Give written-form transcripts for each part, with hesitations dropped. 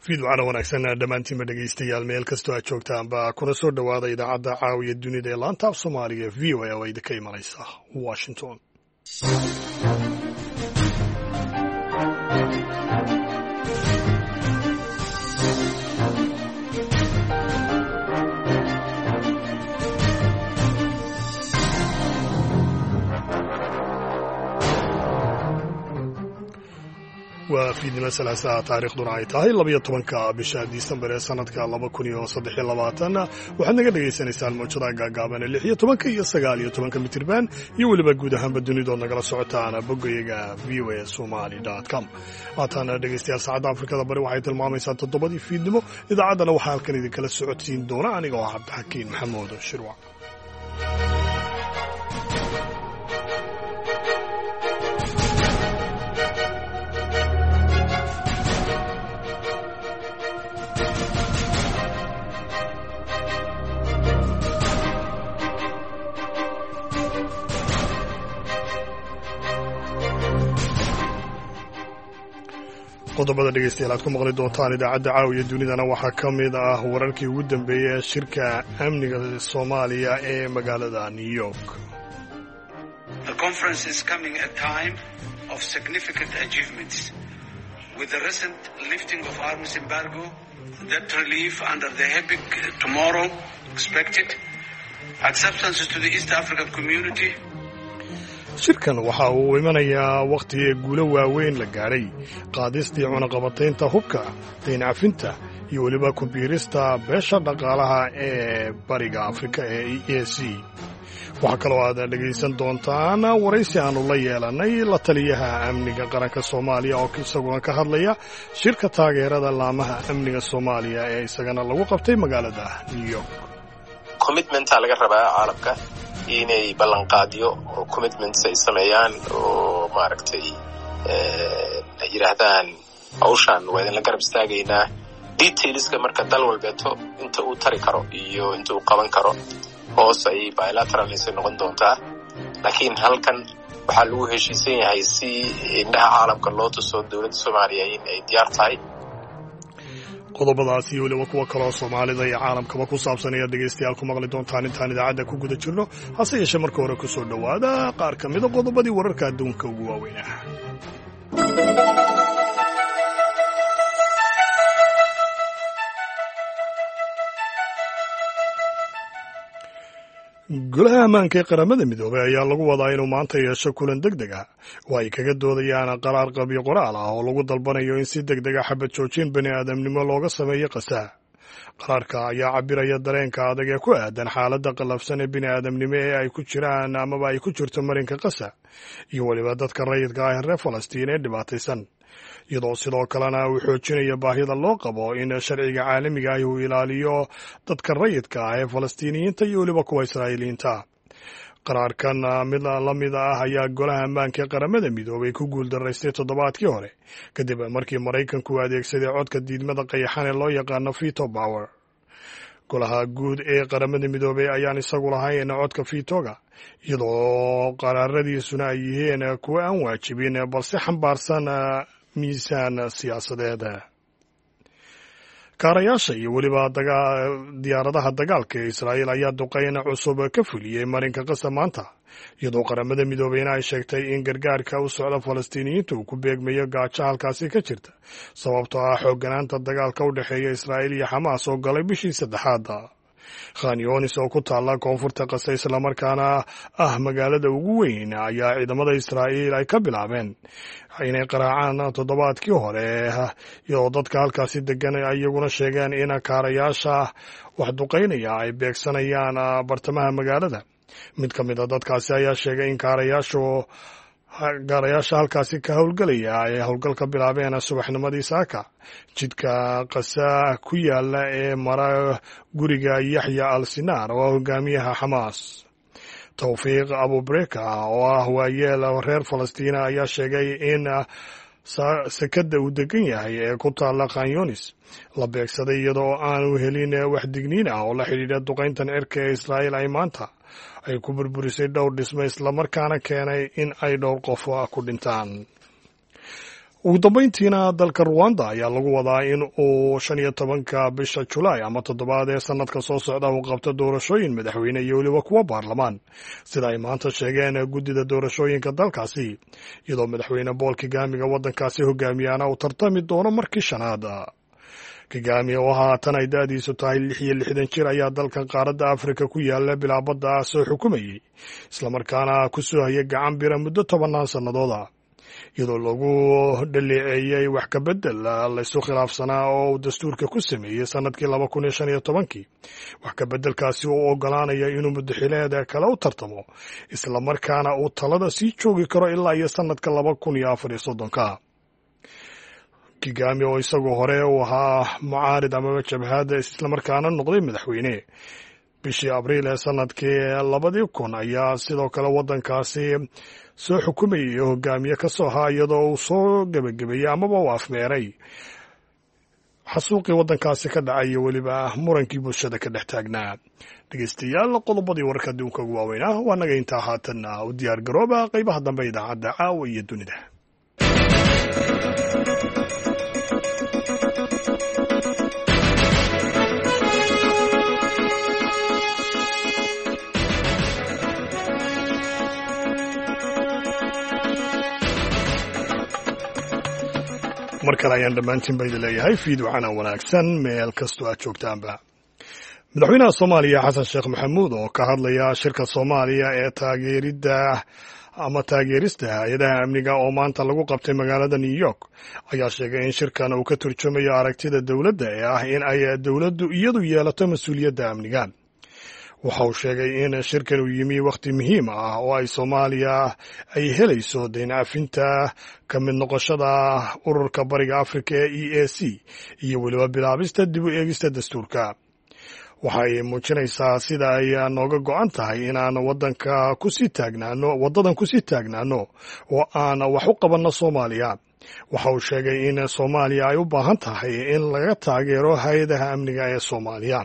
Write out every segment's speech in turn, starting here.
fiidwacana wanaagsan dhammaantiinba dhegaystayaal meel kastoo aad joogtaanba kuna soo dhowaada idaacadda caawiya dunida ee laanta af soomaaliga v o a oo idinka imanaysa washington. waa fiidnimo salaasaa taariikhduna ay tahay 12 bisha disembar ee sanadka 2023 waxaad naga dhagaysanaysaan mawjadaha gaagaaban 16 iyo 19 mitirban iyo weliba guud ahaanba dunidood nagala socotaan boggayaga voasomali.com. haataana dhegaystayaal saacadda afrikada bari waxay tilmaamaysaa 7 fiidnimo. idaacaddana waxaa halkan idinkala socodsiin doona aniga oo cabdixakiin maxamuud shirwac. qodobada dhegaystayaal aad ku maqli doontaan idaacadda caawiya dunidana waxaa ka mid ah wararkii ugu dambeeyey ee shirka amniga Soomaaliya ee magaalada New York. The conference is coming at a time of significant achievements with the recent lifting of arms embargo, debt relief under the HEPIC tomorrow expected, acceptance to the East African community. shirkan waxa uu imanayaa waqtigii guulo waaweyn la gaadhay qaadistii cunaqabataynta hubka dayn cafinta iyo weliba ku biirista beesha dhaqaalaha ee bariga Afrika ee EAC. waxaa kaloo aad dhegaysan doontaan waraysi aanu la yeelanay la taliyaha amniga qaranka Soomaaliya oo isaguna ka hadlaya shirka taageerada laamaha amniga Soomaaliya ee isagana lagu qabtay magaalada New York. commitment laga rabaa caalamka inay ballanqaadiyo oo commitments ay sameeyaan oo maaragtay yiraahdaan hawshan waa in la garab istaagaynaa detailska marka dal walbeeto inta uu tari karo iyo inta uu qaban karo hoos ay bilateral noqon doontaa laakiin halkan waxaa lagu heshiisan yahay si indhaha caalamka loo tuso dowladda Soomaaliya in ay diyaar tahay. qodobadaas iyo weliba kuwa kaloo Soomaalida iyo caalamkaba ku saabsan ayaa dhegaystayaal ku maqli doontaan intaan idaacadda ku guda jirno. hase yeeshee marka hore ku soo dhowaada qaar ka mid a qodobadii wararka adduunka ugu waaweynaa. golaha ammaanka ee qaramada midoobay ayaa lagu wadaa inuu maanta yeesho kulan degdeg ah oo ay kaga doodayaan qaraar qabyo qoraal ah oo lagu dalbanayo in si degdeg ah xabad joojin bani aadamnimo looga sameeyo Gaza. qaraarka ayaa cabiraya dareenka adag ee ku aadan xaaladda qallafsan ee bini aadamnimo ee ay ku jiraan amaba ay ku jirto marinka Gaza iyo weliba dadka rayidka ah ee reer Falastiin ee dhibaataysan, iyadoo sidoo kalena uu xoojinayo baahida loo qabo in sharciga caalamiga ah uu ilaaliyo dadka rayidka ah ee Falastiiniyiinta iyo weliba kuwa Israa'iiliyiinta. qaraarkan mid la mid ah ayaa golaha ammaanka ee qaramada midoobay ku guuldaraystay toddobaadkii hore kadib markii Maraykanku adeegsaday codka diidmada qayaxan ee loo yaqaano veto power. golaha guud ee qaramada midoobay ayaan isagu lahayn codka vetoga, iyadoo qaraaradiisuna ay yihiin kuwa aan waajibin balse xambaarsan miisaan siyaasadeed. kaarayaasha iyo weliba diyaaradaha dagaalka ee Israa'iil ayaa duqeyn cusub ka fuliyey marinka Gaza maanta, iyadoo qaramada midoobeyna ay sheegtay in gargaarka u socda Falastiiniyiinta uu ku beegmayo gaajo halkaasi ka jirta sababtoo ah xoogganaanta dagaalka u dhexeeya Israa'iil iyo Xamaas oo galay bishii saddexaad. Khan Younis oo ku taalla koonfurta Gaza islamarkaana ah magaalada ugu weyn ayaa ciidamada Israa'iil ay ka bilaabeen inay qaraacaan toddobaadkii hore, iyadoo dadka halkaasi degan ay iyaguna sheegeen in kaarayaasha wax duqeynaya ay beegsanayaan bartamaha magaalada. mid ka mid a dadkaasi ayaa sheegay in kaarayaasha halkaasi ka howlgelaya ay howlgal ka bilaabeen subaxnimadii saaka jidka Gaza ku yaala ee mara guriga Yaxya al-Sinaar oo hogaamiyaha Xamaas. Tawfiiq Abu Breka oo ah waayeel reer Falastiin ayaa sheegay in sakada uu degan yahay ee ku taalla Khan Younis la beegsaday iyadoo aanu helin wax digniin ah oo la xidhiidha duqeyntan cirka ee Israa'iil ay maanta ay ku burburisay dhowr dhisme islamarkaana keenay in ay dhowr qof ku dhintaan. ugu dambayntiina dalka Rwanda ayaa lagu wadaa in uu 15 bisha Julaay ama 7 ee sanadka soo socda uu qabto doorashooyin madaxweyne iyo waliba kuwa baarlamaan sida ay maanta sheegeen guddida doorashooyinka dalkaasi iyadoo madaxweyne Paul Kagame waddankaasi hogaamiyana uu tartami doono markii shanaad. Kagame oo haatan ay da'diisu tahay 66 jir ayaa dalkan qaaradda Afrika ku yaala bilaabada soo xukumayay isla markaana ku soo hayay gacan bira muddo 10 sannadood iyadoo lagu dhaleeceeyay wax ka bedel la isu khilaafsanaa oo dastuurka ku sameeyay sanadkii 2015 wax ka bedelkaasi oo ogolaanaya inuu muddaxileed kale u tartamo isla markaana uu talada sii joogi karo ilaa iyo sanadka 2034. Kagame oo isagoo hore u ahaa mucaarid ama jabhad isla markaana noqday madaxweyne bishii Abriil ee sanadkii 2000 ayaa sidoo kale waddankaasi soo xukumayay hogaamiye ka soo haa iyadoo uu soo gabagabeeyay amaba uu afmeeray xasuuqii waddankaasi ka dhacay iyo weliba murankii bulshada ka dhex taagnaa. dhegeystayaal qodobadii wararka adduunka ugu waaweynaa waa naga intaa haatan u diyaar garooba qaybaha dambe idaacadda caawa iyo dunida. mar kale ayaan dhammaantiin ba idin leeyahay fiidwacana wanaagsan meel kastoo aad joogtaanba. madaxweynaha Soomaaliya Xasan Sheekh Maxamuud oo ka hadlaya shirka Soomaaliya ee taageerista hay'adaha amniga oo maanta lagu qabtay magaalada New York ayaa sheegay in shirkan uu ka turjumayo aragtida dowladda ee ah in ay dowladdu iyadu yeelato mas'uuliyadda amniga. waxa uu sheegay in shirkan uu yimi waqti muhiim ah oo ay Soomaaliya ay helayso deyn cafinta ka mid noqoshada ururka bariga Afrika ee EAC iyo weliba bilaabista dib u eegista dastuurka. waxay muujinaysaa sida ay nooga go'an tahay inaan wadadan ku sii taagnaano oo aan wax u qabanno Soomaaliya. waxa uu sheegay in Soomaaliya ay u baahan tahay in laga taageero hay'adaha amniga ee Soomaaliya.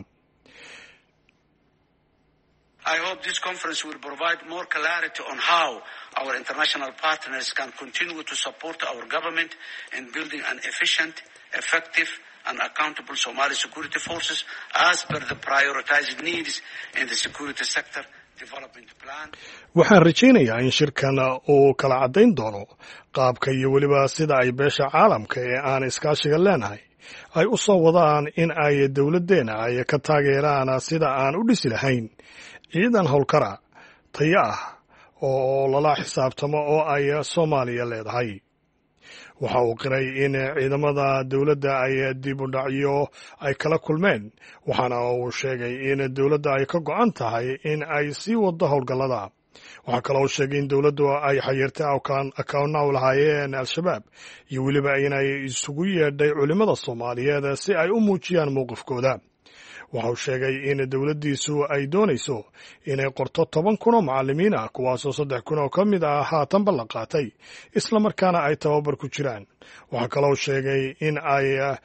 I hope this conference will provide more clarity on how our international partners can continue to support our government in building an efficient, effective and accountable Somali security forces as per the prioritized needs in the security sector development plan. waxaan rajaynayaa in shirkan uu kala caddayn doono qaabka iyo weliba sida ay beesha caalamka ee aan iskaashiga leenahay ay u soo wadaan in ay dowladdeena ay ka taageeraan sida aan u dhisi lahayn ciidan howlkara tayo ah oo lala xisaabtamo oo ay Soomaaliya leedahay. waxa uu qiray in ciidamada dowladda ay dib u dhacyo ay kala kulmeen waxaana uu sheegay in dowladda ay ka go'an tahay in ay sii wado howlgallada. waxaa kaloo sheegay in dowladdu ay xayirtay akawnna u lahaayeen al-shabaab iyo weliba inay isugu yeedhay culimmada Soomaaliyeed si ay u muujiyaan mowqifkooda. waxa uu sheegay in dowladdiisu ay doonayso inay qorto 10,000 oo macallimiin ah kuwaasoo 3,000 oo ka mid ah haatanba la qaatay isla markaana ay tababar ku jiraan. waxaa kaloo sheegay in ay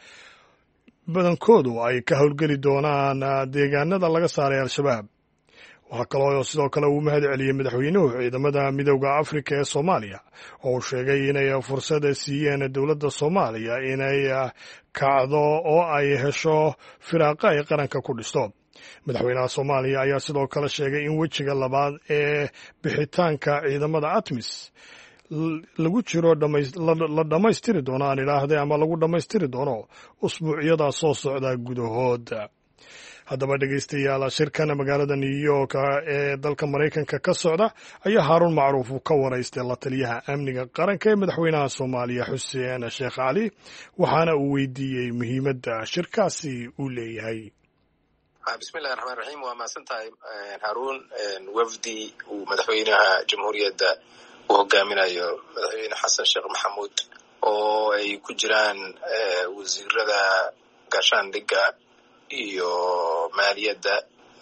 badankoodu ay ka howlgeli doonaan deegaanada laga saaray al-shabaab. waxaa kaloo sidoo kale uu mahad celiyey madaxweynuhu ciidamada midowda Afrika ee Soomaaliya oo uu sheegay inay fursad siiyeen dowladda Soomaaliya inay kacdo oo ay hesho firaaqa ay qaranka ku dhisto. madaxweynaha Soomaaliya ayaa sidoo kale sheegay in wejiga labaad ee bixitaanka ciidamada ATMIS lagu jiro la dhammaystiri doono aan idhaahday ama lagu dhammaystiri doono usbuucyada soo socda gudahood. haddaba dhegeystayaal shirkan magaalada New York ee dalka Mareykanka ka socda ayaa Haarun Macruuf ka waraystay la taliyaha amniga qaranka ee madaxweynaha Soomaaliya Xuseen Sheekh Cali waxaana uu weydiiyey muhiimadda shirkaasi uu leeyahay. bismillaahir rahmaanir rahiim waa maasantahay Haarun. wafdi uu madaxweynaha jamhuuriyadda uu hogaaminayo madaxweyne Xasan Sheekh Maxamuud oo ay ku jiraan wasiirada gaashaandhigga iyo maaliyadda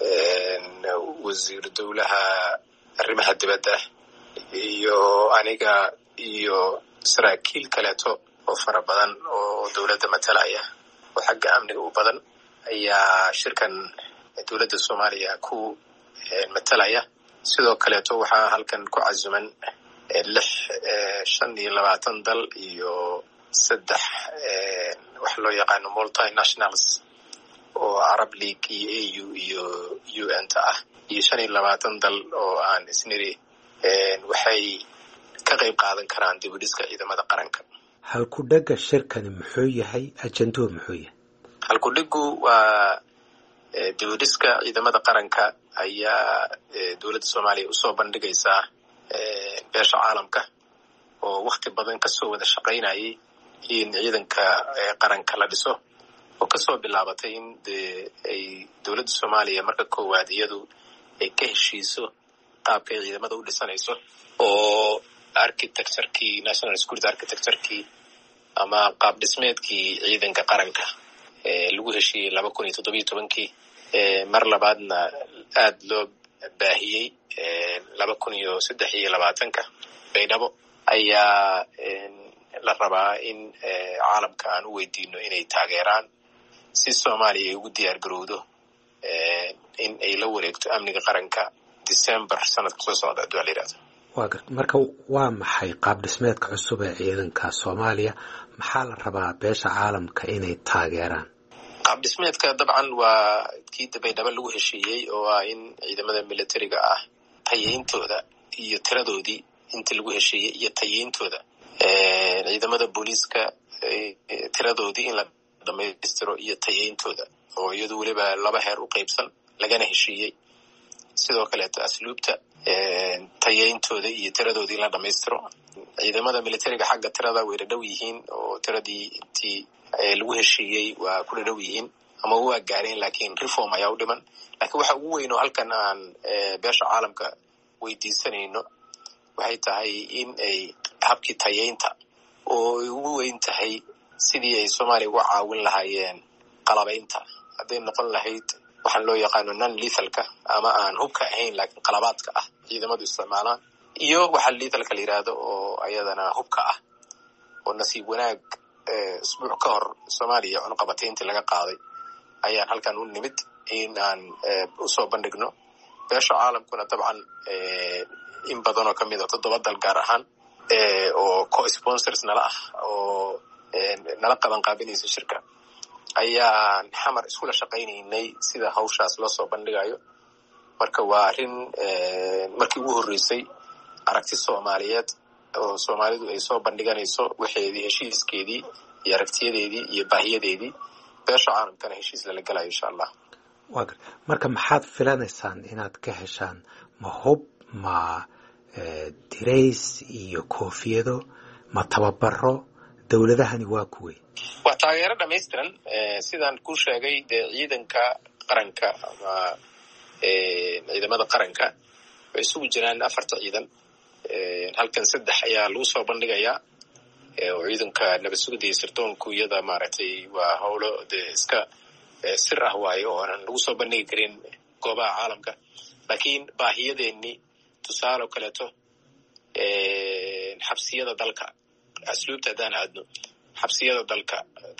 wasiir dowlaha arrimaha dibadda iyo aniga iyo saraakiil kaleeto oo fara badan oo dowladda matalaya oo xagga amniga u badan ayaa shirkan dowladda Soomaaliya ku matalaya. sidoo kaleeto waxaa halkan ku casuman 25 dal iyo saddex wax loo yaqaano multinationals oo Arab League iyo AU iyo UN-ta ah iyo 25 dal oo aan isniri waxay ka qayb qaadan karaan dib u dhiska ciidamada qaranka. halku-dhagga shirkani muxuu yahay? ajanduhu muxuu yahay? halku-dhaggu waa dib u dhiska ciidamada qaranka ayaa dowladda Soomaaliya u soo bandhigaysaa beesha caalamka oo waqti badan ka soo wada shaqaynayay in ciidanka qaranka la dhiso oo ka soo bilaabatay in ay dowladda Soomaaliya marka koowaad iyadu ay ka heshiiso qaabka ciidamada u dhisanayso oo architecture-kii national security architecture-kii ama qaab dhismeedkii ciidanka qaranka lagu heshiiyey 2017 mar labaadna aad loo baahiyey 2023 baydhabo ayaa la rabaa in caalamka aan u weydiino inay taageeraan si Soomaaliya ay ugu diyaar garowdo in ay la wareegto amniga qaranka December sanadka soo socda hadii la yiraahdo. waa garta marka waa maxay qaab dhismeedka cusub ee ciidanka Soomaaliya? maxaa la rabaa beesha caalamka inay taageeraan? qaab dhismeedka dabcan waa kii Baydhabo lagu heshiiyey oo ah in ciidamada militariga ah tayeyntooda iyo tiradoodii intii lagu heshiiyey iyo tayeyntooda ciidamada booliiska tiradoodii in la dhameystiro iyo tayeyntooda oo iyadu waliba laba heer u qaybsan lagana heshiiyey. sidoo kale asluubta tayeyntooda iyo tiradoodii la dhameystiro. ciidamada militariga xagga tirada way dhow yihiin oo tiradii intii lagu heshiiyey waa ku dhow yihiin ama waa gaareen laakiin reform ayaa u dhiman. laakiin waxa ugu weyn oo halkan aan beesha caalamka weydiisanayno waxay tahay in ay habkii tayeynta oo ugu weyn tahay sidii ay Soomaaliya uga caawin lahaayeen qalabaynta hadday noqon lahayd waxaan loo yaqaano non lethalka ama aan hubka ahayn laakiin qalabaadka ah ciidamadu isticmaalaan iyo waxa lethalka la yiraahdo oo ayadana hubka ah oo nasiib wanaag isbuuc ka hor Soomaaliya cunaqabatayntii laga qaaday ayaan halkan u nimid in aan u soo bandhigno. beesha caalamkuna dabcan in badan oo kamid ah 7 dal gaar ahaan oo co-sponsors nala ah oo nala qaban qaabinaysa shirka ayaan xamar iskula shaqaynaynay sida hawshaas loo soo bandhigayo. marka waa arrin markii ugu horeysay aragti Soomaaliyeed oo Soomaalidu ay soo bandhiganayso waxeedii heshiiskeedii iyo aragtiyadeedii iyo baahiyadeedii beesha caalamkana heshiis la galayo insha Allah. marka maxaad filanaysaan inaad ka heshaan? ma hub, ma dirays iyo koofiyado, ma tababaro? dowladahani waa kuwey? waa taageero dhammaystiran sidaan ku sheegay ciidanka qaranka ama ciidamada qaranka way isugu jiraan 4 ciidan. halkan 3 ayaa lagu soo bandhigayaa oo ciidanka nabad sugidda iyo sirdoonku iyada maaragtay waa howlo iska sir ah waayo oo aan lagu soo bandhigi karin goobaha caalamka. laakiin baahiyadeennii tusaale kaleeto xabsiyada dalka asluubta haddaan aadno xabsiyada dalka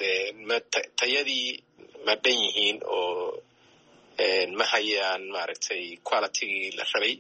tayadii ma dhan yihiin oo ma hayaan maaragtay qualitygii la rabay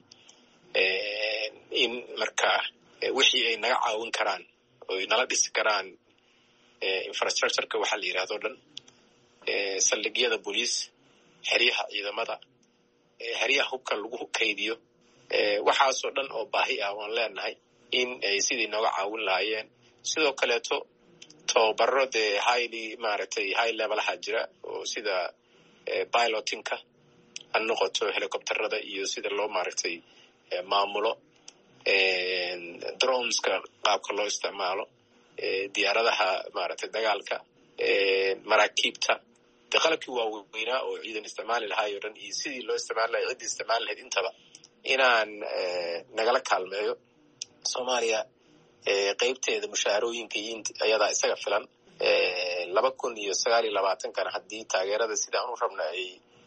in marka wixii ay naga caawin karaan oo nala dhisi karaan infrastructureka waxa la yiraahdo dhan saldhigyada booliis xeryaha ciidamada xeryaha hubka lagu kaydiyo waxaasoo dhan oo baahi ah waan leenahay in ay sidii nooga caawin lahaayeen. sidoo kaleeto tababaro high levelaha jira oo sida pilotingka ha noqoto helicopterada iyo sida loo maaragtay maamulo droneska qaabka loo isticmaalo diyaaradaha maaragtay dagaalka maraakiibta qalabkii waaweynaa oo ciidan isticmaali lahaayoo dhan iyo sidii loo isticmaali lahay ciddii isticmaali lahayd intaba inaan nagala kaalmeeyo. Soomaaliya qaybteeda mushaharooyinka ayadaa isaga filan 2029 haddii taageerada sidaan u rabna ay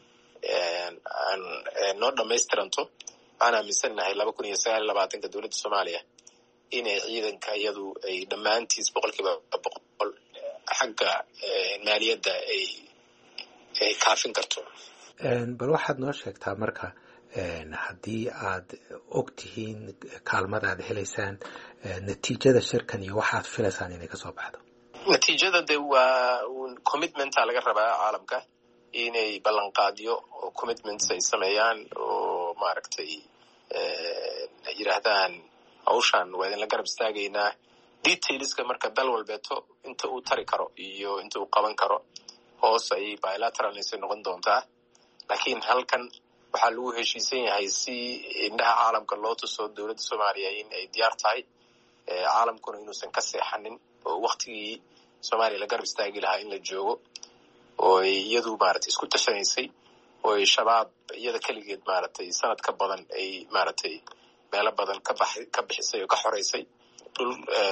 noo dhamaystiranto waxaan aaminsanahay 2029 dowladda Soomaaliya inay ciidanka iyadu ay dhammaantiis 100% xagga maaliyadda ay kaafin karto. bal waxaad noo sheegtaa marka haddii aad og tihiin kaalmada aad helaysaan natiijada shirkan iyo waxaad filaysaan inay ka soo baxdo? natiijada de waa commitmenta laga rabaa caalamka inay ballanqaadyo oo commitments ay sameeyaan oo maaragtay yiraahdaan hawshan waa idin la garab istaagaynaa. detailska marka dal walbeeto inta uu tari karo iyo inta uu qaban karo hoos ay bilateral noqon doontaa. laakiin halkan waxaa lagu heshiisan yahay si indhaha caalamka loo tuso dowladda Soomaaliya in ay diyaar tahay caalamkuna inuusan ka seexanin oo waqtigii Soomaaliya la garab istaagi lahaa in la joogo oo iyadu maaragtay isku tashanaysay oo shabaab iyada kaligeed maaragtay sanad ka badan ay maaragtay meelo badan ka bixisay oo ka xoreysay dhul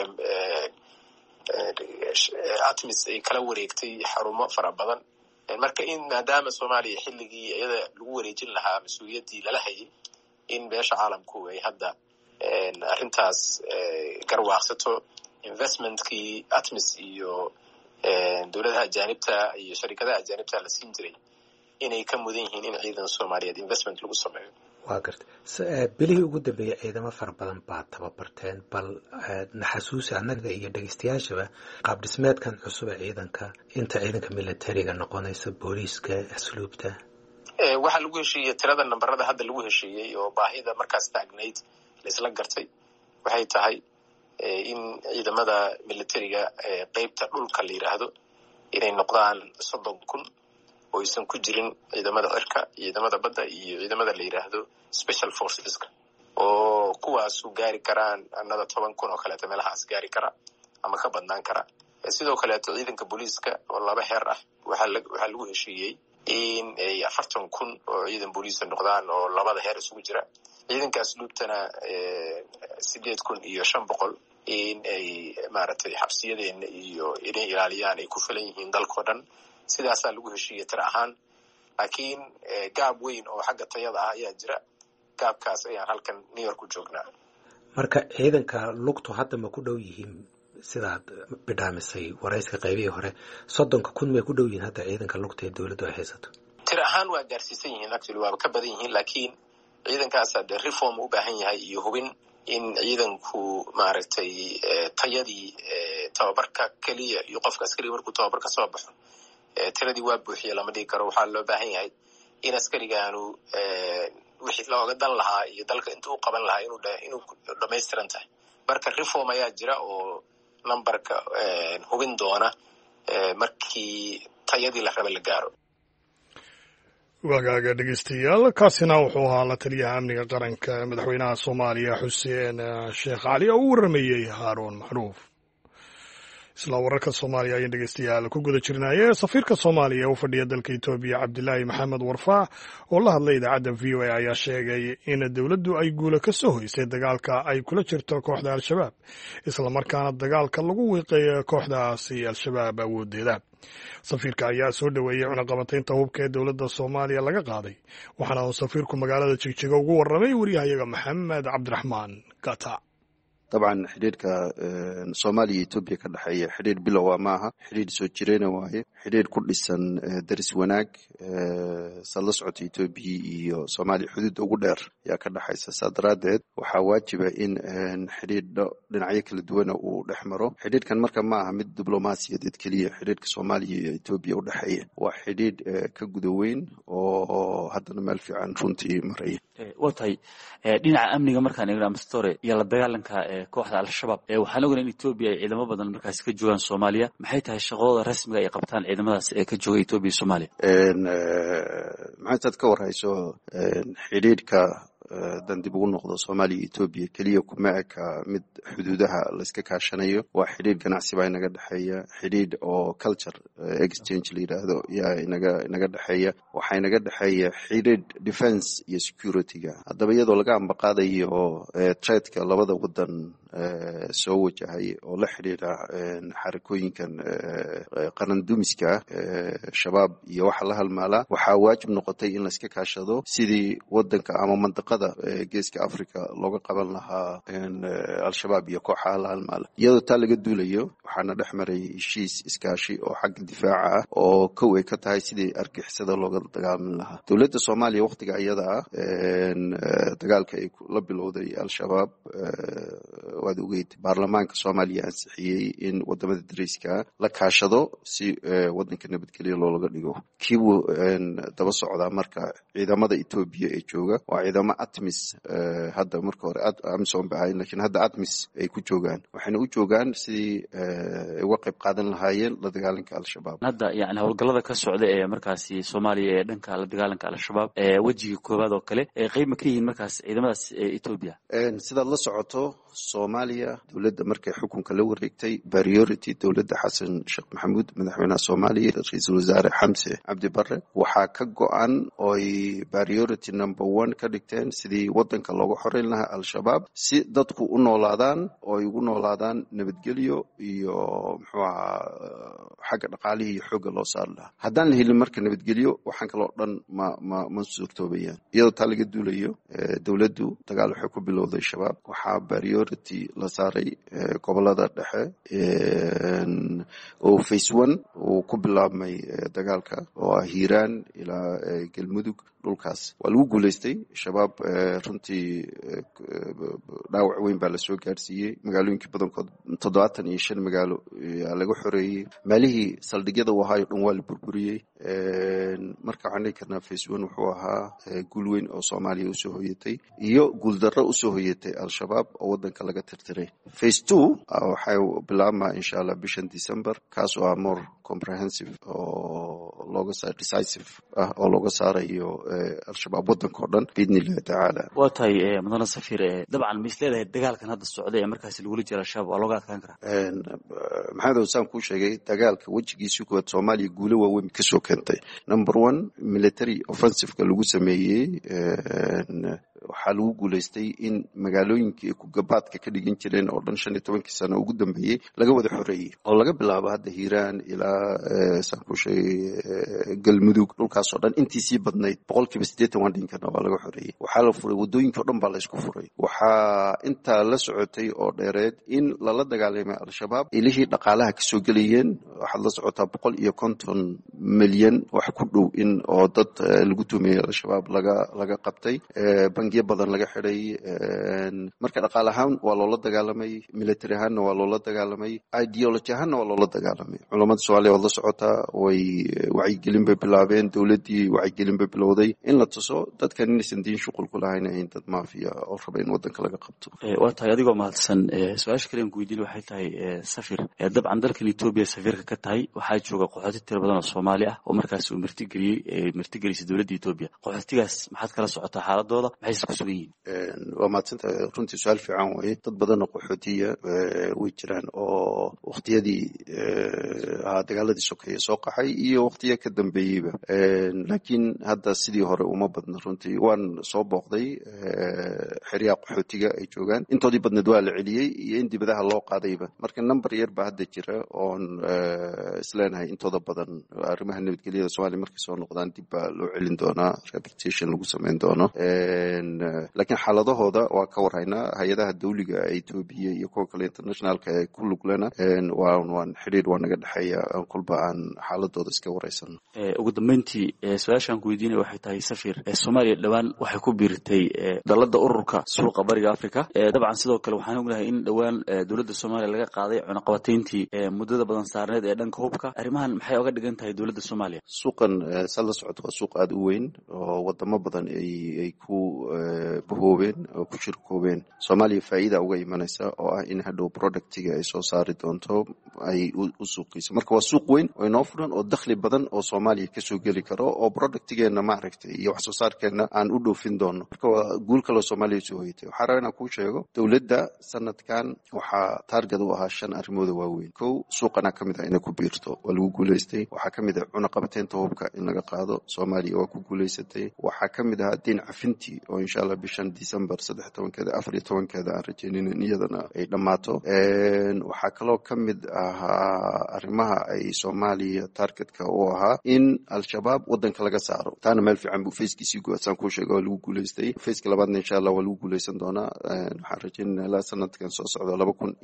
atmis ay kala wareegtay xarumo fara badan. marka in maadaama Soomaaliya xilligii iyada lagu wareejin lahaa mas'uuliyaddii lala hayay in beesha caalamku ay hadda arrintaas garwaaqsato investmentkii atmis iyo dowladaha ajaanibta iyo sharikadaha ajaanibta la siin jiray inay ka mudan yihiin in ciidan Soomaaliyeed investment lagu sameeyo. waa gartay bilihii ugu dambeeyay ciidamo fara badan baa tababarteen bal naxasuusi annaga iyo dhegeystayaashaba qaab dhismeedkan cusub ee ciidanka militariga noqonaysa booliiska asluubta. waxaa lagu heshiiyey tirada nambarada hadda lagu heshiiyey oo baahida markaas taagnayd la isla gartay waxay tahay in ciidamada militariga qaybta dhulka la yiraahdo inay noqdaan 30,000 oo aysan ku jirin ciidamada cirka, ciidamada badda iyo ciidamada la yiraahdo special forceska oo kuwaas u gaari karaan another 10,000 oo kale meelahaas gaari kara ama ka badnaan kara. sidoo kale ciidanka booliiska oo laba heer ah waxaa lagu heshiiyey in ay 40,000 oo ciidan booliis noqdaan oo labada heer isugu jira. ciidanka asluubtana 8,500 in ay maaragtay xabsiyadeena iyo inay ilaaliyaan ay ku filan yihiin dalkoo dhan. sidaasaa lagu heshiiyey tira ahaan. laakiin gaab weyn oo xagga tayada ah ayaa jira. gaabkaas ayaan halkan New York ku joognaa. marka ciidanka lugtu hadda ma ku dhow yihiin sidaad bidhaamisay warayska qaybihii hore 30,000 may ku dhow yihiin hadda ciidanka lugta ee dowladdu ay haysato? tira ahaan waa gaarsiisan yihiin actually waa ka badan yihiin laakiin ciidankaas hadda reform u baahan yahay iyo hubin in ciidanku maaragtay tayadii tababarka kaliya iyo qofka askari markuu tababar ka soo baxo tiradii waa buuxiyay lama dhigi karo. waxaa loo baahan yahay in askarigaanu wixii looga dan lahaa iyo dalka intuu qaban lahaa inuu dhammaystiran tahay. marka reform ayaa jira oo numberka hubin doona markii tayadii la raba la gaaro. wagaaga dhegeystayaal kaasina wuxuu ahaa la taliyaha amniga qaranka madaxweynaha Soomaaliya Xuseen Sheekh Cali oo u waramayay Haaruun Maxruuf. isla wararka Soomaaliya ayaan dhegeystayaal ku guda jirnaaye safiirka Soomaaliya u fadhiya dalka Itoobiya Cabdilaahi Maxamed Warfaa oo la hadlay idaacadda VOA ayaa sheegay in dawladdu ay guulo ka soo hoysay dagaalka ay kula jirto kooxda Al-Shabaab isla markaana dagaalka lagu wiiqay kooxdaasi Al-Shabaab awoodeeda. safiirka ayaa soo dhaweeyay cunaqabataynta hubka ee dowladda Soomaaliya laga qaaday waxaana uu safiirku magaalada Jigjiga ugu warramay wariyahayaga Maxamed Cabdiraxmaan Gata. طبعا xidhiidhka Soomaaliya iyo Itoobiya ka dhaxeeya xidhiidh bilow maaha xidhiidh soo jireen waaye xidhiidh ku dhisan daris wanaag sala socodka Itoobiya iyo Soomaaliya xuduud ugu dheer yaa ka dhaxaysa sadraadeed waxaa waajiba in xidhiidh dhinacyo kala duwan uu dhexmaro. xidhiidhkan marka ma aha mid diblomaasiyadeed kaliya xidhiidhka Soomaaliya iyo Itoobiya u dhaxeeya waa xidhiidh ka gudaweyn oo haddana meel fiican runtii maraya. watahay dhinaca amniga markaan eegno Amstore iyo la dagaalanka kooxda Al-Shabaab waxaan ognahay in Itoobiya ay ciidamo badan markaas ka joogaan Soomaaliya maxay tahay shaqadooda rasmiga ay qabtaan ciidamadaas ee ka jooga Itoobiya iyo Soomaaliya? maxaad ka warhayso xidhiidhka dan dib ugu noqdo Soomaaliya iyo Itoobiya kaliya kuma eka mid xuduudaha la iska kaashanayo waa xidhiidh ganacsi baa inaga dhaxeeya xidhiidh oo culture exchange la yiraahdo yaa inaga dhaxeeya waxaa inaga dhaxeeya xidhiidh defense iyo security-ga. haddaba iyadoo laga ambaqaadayo threat-ka labada wadan soo wajahay oo la xidhiidha xarakooyinkan qaran dumiska shabaab iyo waxa la halmaala waxaa waajib noqotay in la iska kaashado sidii wadanka ama mandaqada geeska Afrika looga qaban lahaa Al-Shabaab iyo kooxaha la halmaala. iyadoo taa laga duulayo waxaana dhexmaray heshiis iskaashi oo xagga difaaca ah oo kow ay ka tahay sidii argixisada looga dagaalami lahaa. dowladda Soomaaliya waqtiga iyada ah dagaalka ay la bilowday Al-Shabaab waad ogeyd baarlamaanka soomaaliya ansixiyey in wadamada dariska la kaashado si wadanka nabadgelyo loolaga dhigo kiibuu daba socdaa marka ciidamada Ethiopia ee jooga waa ciidamo ATMIS hadda marka hore AMISOM baahay laakiin hadda ATMIS ay ku joogaan waxayna u joogaan sidii uga qayb qaadan lahaayeen la dagaalanka al-shabaab hadda yani howlgallada ka socda ee markaasi Soomaaliya ee dhanka la dagaalanka al-shabaab wajiga koobaad oo kale qayb ma ka yihiin markaas ciidamadaas Ethiopia sidaad la socoto Soomaaliya dawladda markay xukunka la wareegtay priority dawladda Xasan Sheekh Maxamuud madaxweynaha Soomaaliya ra'iisul wasaare Xamse Cabdi Barre waxaa ka go'an oo priority number 1 ka dhigteen sidii wadanka looga xoreyn lahaa al-shabaab si dadku u noolaadaan oo ay ugu noolaadaan nabadgelyo iyo muxuu ahaa xagga dhaqaalihi iyo xoogga loo saar lahaa haddaan la helin marka nabadgelyo waxaan kaloo dhan ma suurtoobayaan iyadoo taa laga duulayo dawladdu dagaal waxay ku bilowday shabaab waxaa priority la saaray gobolada dhexe oo phase 1 uu ku bilaabmay dagaalka oo ah Hiiraan ilaa Galmudug dhulkaas waa lagu guuleystay shabaab runtii dhaawac weyn baa la soo gaarsiiyey magaalooyinka badankood 75 magaalo ayaa laga xoreeyey meelihii saldhigyada u ahaa dhan waa la burburiyey marka waxaan dhihi karnaa phase 1 wuxuu ahaa guul weyn oo Soomaaliya u soo hoyatay iyo guul darro u soo hoyatay al-shabaab oo wadanka laga tirtiray phase 2 waxay bilaabmaa insha Allah bishan December kaas oo more comprehensive oo looga saar decisive oo looga saarayo al-shabaab wadanka oo dhan biidnillahi tacaala waa tahay madana safiir dabcan misleedahay dagaalkan hadda socday ee markaas lagu jiro al-shabaab waa looga adkaan karaa maxamed Hussein ku sheegay dagaalka wajigiisa koowaad Soomaaliya guulo waaweyn ka soo keentay number 1 military offensive ka lagu sameeyay waxaa lagu guuleystay in magaalooyinkii ay ku gabaadka ka dhigin jireen oo dhan 15 sano ugu dambeeyay laga wada xoreeyay oo laga bilaabo hadda Hiiraan ilaa sankushay Galmudug dhulkaas oo dhan intii sii badnayd 80% wadinkan waa laga xoreeyay waxaa la furay wadooyinka oo dhan baa la isku furay waxaa inta la socotay oo dheereed in lala dagaalamay al-shabaab ilihii dhaqaalaha ka soo galayeen waxaad la socotaa 150 milyan wax ku dhow in oo dad lagu tumeeyay al-shabaab laga qabtay bangiyo badan laga xiray marka dhaqaale ahaan waa loola dagaalamay military ahaan waa loola dagaalamay ideology ahaan waa loola dagaalamay culimada Soomaaliya wada socota way wacyigelin bay bilaabeen dawladii wacyigelin bay bilowday in la tuso dadkan inaysan diin shuqul ku lahayn in dad maafiya oo raba in wadanka laga qabto waa tahay adigoo mahadsan su'aasha kale aan ku weydiin waxay tahay safir dabcan dalkan Ethiopia safiirka ka tahay waxaa jooga qaxooti tiro badan oo Soomaali ah oo markaas uu martigelisay dawladda Ethiopia qaxootigaas maxaad kala socotaa xaaladooda maxay ku sugan yihiin waa maadsantaa runtii su'aal fiican waaye dad badan oo qaxootiya way jiraan oo waqtiyadii dagaaladii sokeeye soo qaxay iyo waqtiyo ka dambeeyeyba laakiin hadda sidii hore uma badna runtii waan soo booqday xeryaha qaxootiga ay joogaan intoodii badneed waa la celiyey iyo in dibadaha loo qaadayba marka number yar baa hadda jira oon isleenahay intooda badan arrimaha nabadgelyada Soomaaliya markay soo noqdaan dib baa loo celin doonaa rehabilitation lagu sameyn doono laakiin xaaladahooda waa ka warhaynaa hay'adaha dawliga ee Ethiopia iyo kuwa kale internationalka ee ku lug lena waan xiriir waa naga dhaxeeya kulba aan xaaladooda iska wareysano ugu dambeyntii su'aashan ku weydiinay waxay tahay safir Soomaaliya dhawaan waxay ku biirtay dalada ururka suuqa bariga Afrika dabcan sidoo kale waxaan ognahay in dhawaan dawladda Soomaaliya laga qaaday cunaqabatayntii muddada badan saarneed ee dhanka hubka arrimahan maxay uga dhigan tahay dawladda Soomaaliya suuqan sala socod waa suuq aad u weyn oo wadamo badan ay ku bahoobeen oo ku shirkoobeen Soomaaliya faa'iido uga imanaysa oo ah in hadhow productiga ay soo saari doonto ay u suuqiisa marka waa suuq weyn oo inoo furan oo dakhli badan oo Soomaaliya ka soo gali karo oo productigeena ma aragtay iyo wax soo saarkeena aan u dhoofin doono marka waa guul kale oo Soomaaliya soo hoytay waxaan rabaa inaan kuu sheego dawladda sanadkan waxaa target u ahaa 5 arrimood waaweyn kow suuqana kamid ah inay ku biirto waa lagu guuleystay waxaa kamid ah cunaqabataynta hubka in laga qaado Soomaaliya waa ku guuleysatay waxaa kamid ah diin cafintii oo insha Allah bishan December 13keeda 14keeda aan rajeynayno in iyadana ay dhamaato waxaa kaloo kamid ah arrimaha ay Soomaaliya targetka u ahaa in al-shabaab wadanka laga saaro taana meel fiican buu feeskiisii go'aan ku sheegay lagu guuleystay feeska labaadna insha Allah waa lagu guuleysan doonaa waxaan rajeynayaa ilaa sanadkan soo socdo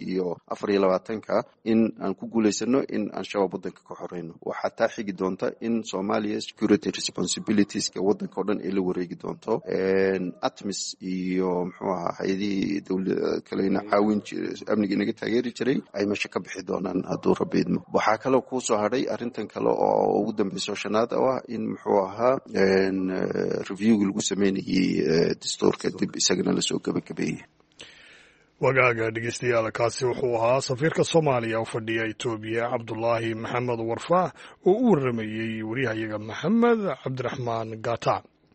2024 in aan ku guuleysano in aan shabaab wadanka ka xoreyno waxa taa xigi doonta in Soomaaliya security responsibilities ka wadanka oo dhan ay la wareegi doonto atmis iyo muxuu ahaa hay-adihii dowlada kalena caawin amniga inaga taageeri jiray ay meesha ka bixi doonaan hadduu rabbi idmo. waxaa kaloo kusoo hadhay arrintan kale oo ugu dambeyso shanaad oo ah in muxuu ahaa reviewga lagu sameynayay dastuurka dib isagana lasoo gabagabeeyey. wagaaga dhegeystayaal kaasi wuxuu ahaa safiirka soomaaliya u fadhiya etoobiya cabdulaahi maxamed warfaa oo u waramayey wariyahayaga maxamed cabdiraxmaan gata.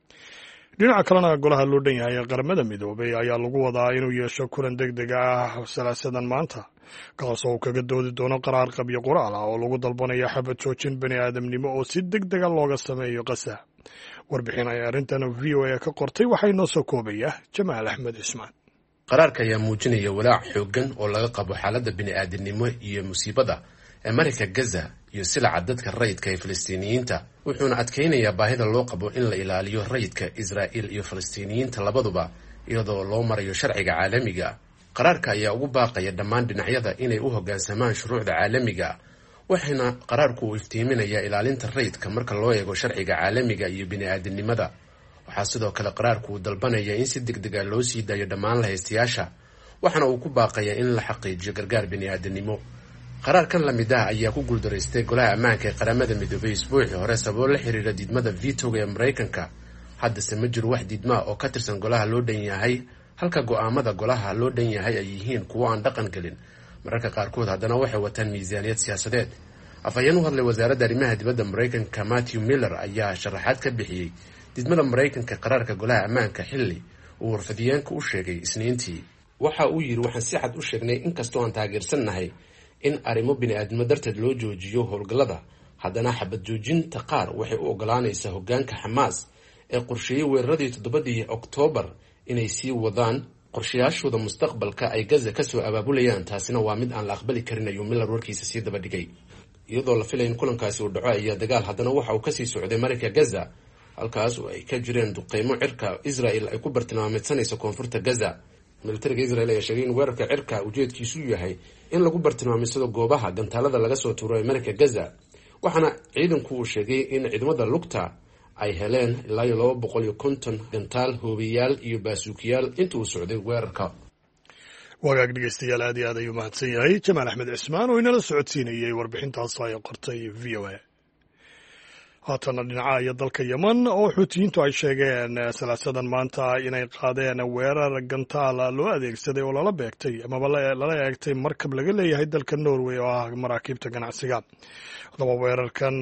dhinaca kalena golaha loo dhan yahay ee qaramada midoobay ayaa lagu wadaa inuu yeesho kulan deg deg ah salaasadan maanta kaasoo uu kaga doodi doono qaraar qabyo qoraal ah oo lagu dalbanayo xabad joojin bani aadamnimo oo si deg dega looga sameeyo qasa. warbixin ay arrintan v o a ka qortay waxaa inoo soo koobaya jamaal axmed cismaan. qaraarka ayaa muujinaya walaac xooggan oo laga qabo xaaladda bini'aadamnimo iyo musiibada ee marinka gaza iyo silaca dadka rayidka ee falastiiniyiinta, wuxuuna adkaynayaa baahida loo qabo in la ilaaliyo rayidka israa'iil iyo falastiiniyiinta labaduba iyadoo loo marayo sharciga caalamiga. qaraarka ayaa ugu baaqaya dhammaan dhinacyada inay u hoggaansamaan shuruucda caalamiga, waxaana qaraarku uu iftiiminayaa ilaalinta rayidka marka loo eego sharciga caalamiga iyo bini'aadanimada. waxaa sidoo kale qaraarku uu dalbanaya in si degdeg ah loo sii daayo dhammaan lahaystayaasha, waxaana uu ku baaqaya in la xaqiijiyo gargaar bini'aadanimo. qaraarkan lamid ah ayaa ku guuldaraystay golaha ammaanka ee qaramada midoobay isbuucii hore sababo la xiriira diidmada vitoga ee maraykanka. haddase ma jiro wax diidmaa oo ka tirsan golaha loo dhan yahay, halka go'aamada golaha loo dhan yahay ay yihiin kuwo aan dhaqan gelin. mararka qaarkood haddana waxay wataan miisaaniyad siyaasadeed. afhayeen u hadlay wasaaradda arrimaha dibadda maraykanka Matthew Miller ayaa sharaxaad ka bixiyey diidmada maraykanka qaraarka golaha ammaanka xilli uu warfadiyeenka u sheegay Isniintii. waxa uu yidhi, waxaan si cad u sheegnay inkastoo aan taageersannahay in arrimo bini'aadnimo darteed loo joojiyo howlgallada, haddana xabad joojinta qaar waxay u ogolaanaysaa hoggaanka xamaas ee qorsheeyey weeraradii 7 Oktoobar inay sii wadaan qorshayaashooda mustaqbalka ay Gaza ka soo abaabulayaan. taasina waa mid aan la aqbali karin, ayuu Miller warkiisa sii daba dhigay. iyadoo la filay in kulankaasi uu dhaco ayaa dagaal haddana waxa uu kasii socday marinka Gaza, halkaas oo ay ka jireen duqeymo cirka Israel ay ku bartilmaameedsanayso koonfurta Gaza. militariga Israel ayaa sheegay in weerarka cirka ujeedkiisu yahay in lagu bartilmaameedsado goobaha gantaalada laga soo tuuro ee marinka Gaza, waxaana ciidanku uu sheegay in ciidamada lugta ay heleen ilaa 250 gantaal, hoobiyaal iyo baasuukiyaal intii uu socday weerarka. wagaag dhegeystayaal aad iyo aad ayuu mahadsan yahay jamaal axmed cismaan oo inala socodsiinayey warbixintaas ay qortay v o a. haatana dhinaca iyo dalka yeman oo xuutiyiintu ay sheegeen salaasadan maanta inay qaadeen weerar gantaal loo adeegsaday oo lala beegtay amaba lala eegtay markab laga leeyahay dalka Norway oo ah maraakiibta ganacsiga. haddaba weerarkan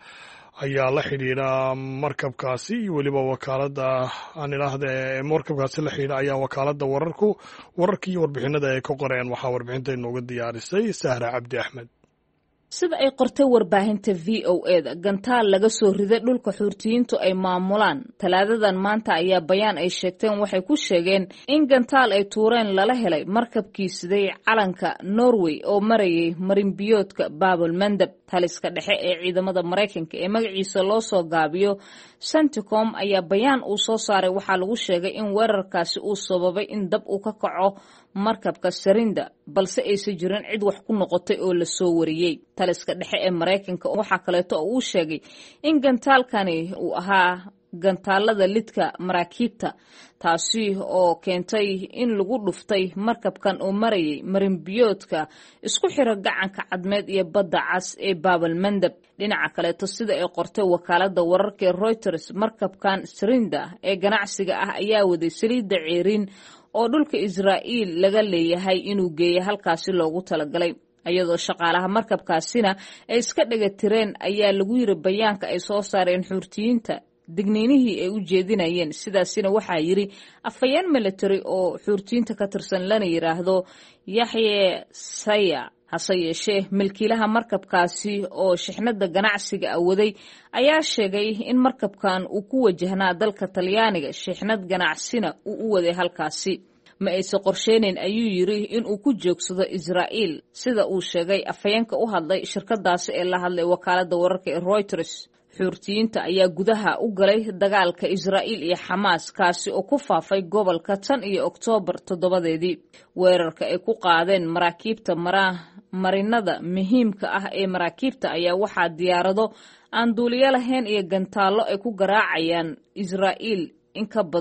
ayaa la xidhiidha markabkaasi iyo weliba wakaaladda aan ilaahda markabkaasi la xidhiidha ayaa wakaaladda wararka iyo warbixinada ay ka qoreen. waxaa warbixinta inooga diyaarisay Sahra Cabdi Axmed. sida ay qortay warbaahinta VOA-da, gantaal laga soo riday dhulka xuutiyiintu ay maamulaan talaadadan maanta ayaa bayaan ay sheegteen waxay ku sheegeen in gantaal ay tuureen lala helay markabkii siday calanka Norway oo marayay marinbiyoodka Babel Mandab. taliska dhexe ee ciidamada Maraykanka ee magaciisa loo soo gaabiyo CENTCOM ayaa bayaan uu soo saaray waxaa lagu sheegay in weerarkaasi uu sababay in dab uu ka kaco markabka Sarinda, balse aysan jirin cid wax ku noqotay oo la soo wariyey. taliska dhexe ee Maraykanka waxaa kaleeto oo uu sheegay in gantaalkani uu ahaa gantaalada lidka maraakiibta, taasi oo keentay in lagu dhuftay markabkan oo marayay marinbiyoodka isku xira gacanka cadmeed iyo badda cas ee Babel Mandab. dhinaca kaleeto sida ay qortay wakaaladda wararka ee Reuters, markabkan Sarinda ee ganacsiga ah ayaa waday saliidda ceeriin oo dhulka Israa'iil laga leeyahay inuu geeyo halkaasi loogu talagalay. iyadoo shaqaalaha markabkaasina ay iska dhagatireen ayaa lagu yiri bayaanka ay soo saareen xuutiyiinta digniinihii ay u jeedinayeen. sidaasina waxaa yiri afhayeen military oo xuutiyiinta ka tirsan lana yiraahdo Yaxye Saya. hase yeeshee milkiilaha markabkaasi oo shixnada ganacsiga awaday ayaa sheegay in markabkan uu ku wajahnaa dalka Talyaaniga, shixnad ganacsina uu u waday halkaasi. ma aysan qorsheynin ayuu yiri in uu ku joogsado Israa'iil, sida uu sheegay afhayeenka u hadlay shirkadaasi ee la hadlay wakaaladda wararka ee Reuters. xuutiyiinta ayaa gudaha u galay dagaalka Israa'iil iyo Xamaas kaasi oo ku faafay gobolka tan iyo Oktoobar 7. weerarka ay ku qaadeen maraakiibta marinada muhiimka ah ee maraakiibta ayaa waxaa diyaarado aan duuliye lahayn iyo gantaallo ay ku garaacayaan Israa'iil in ka badan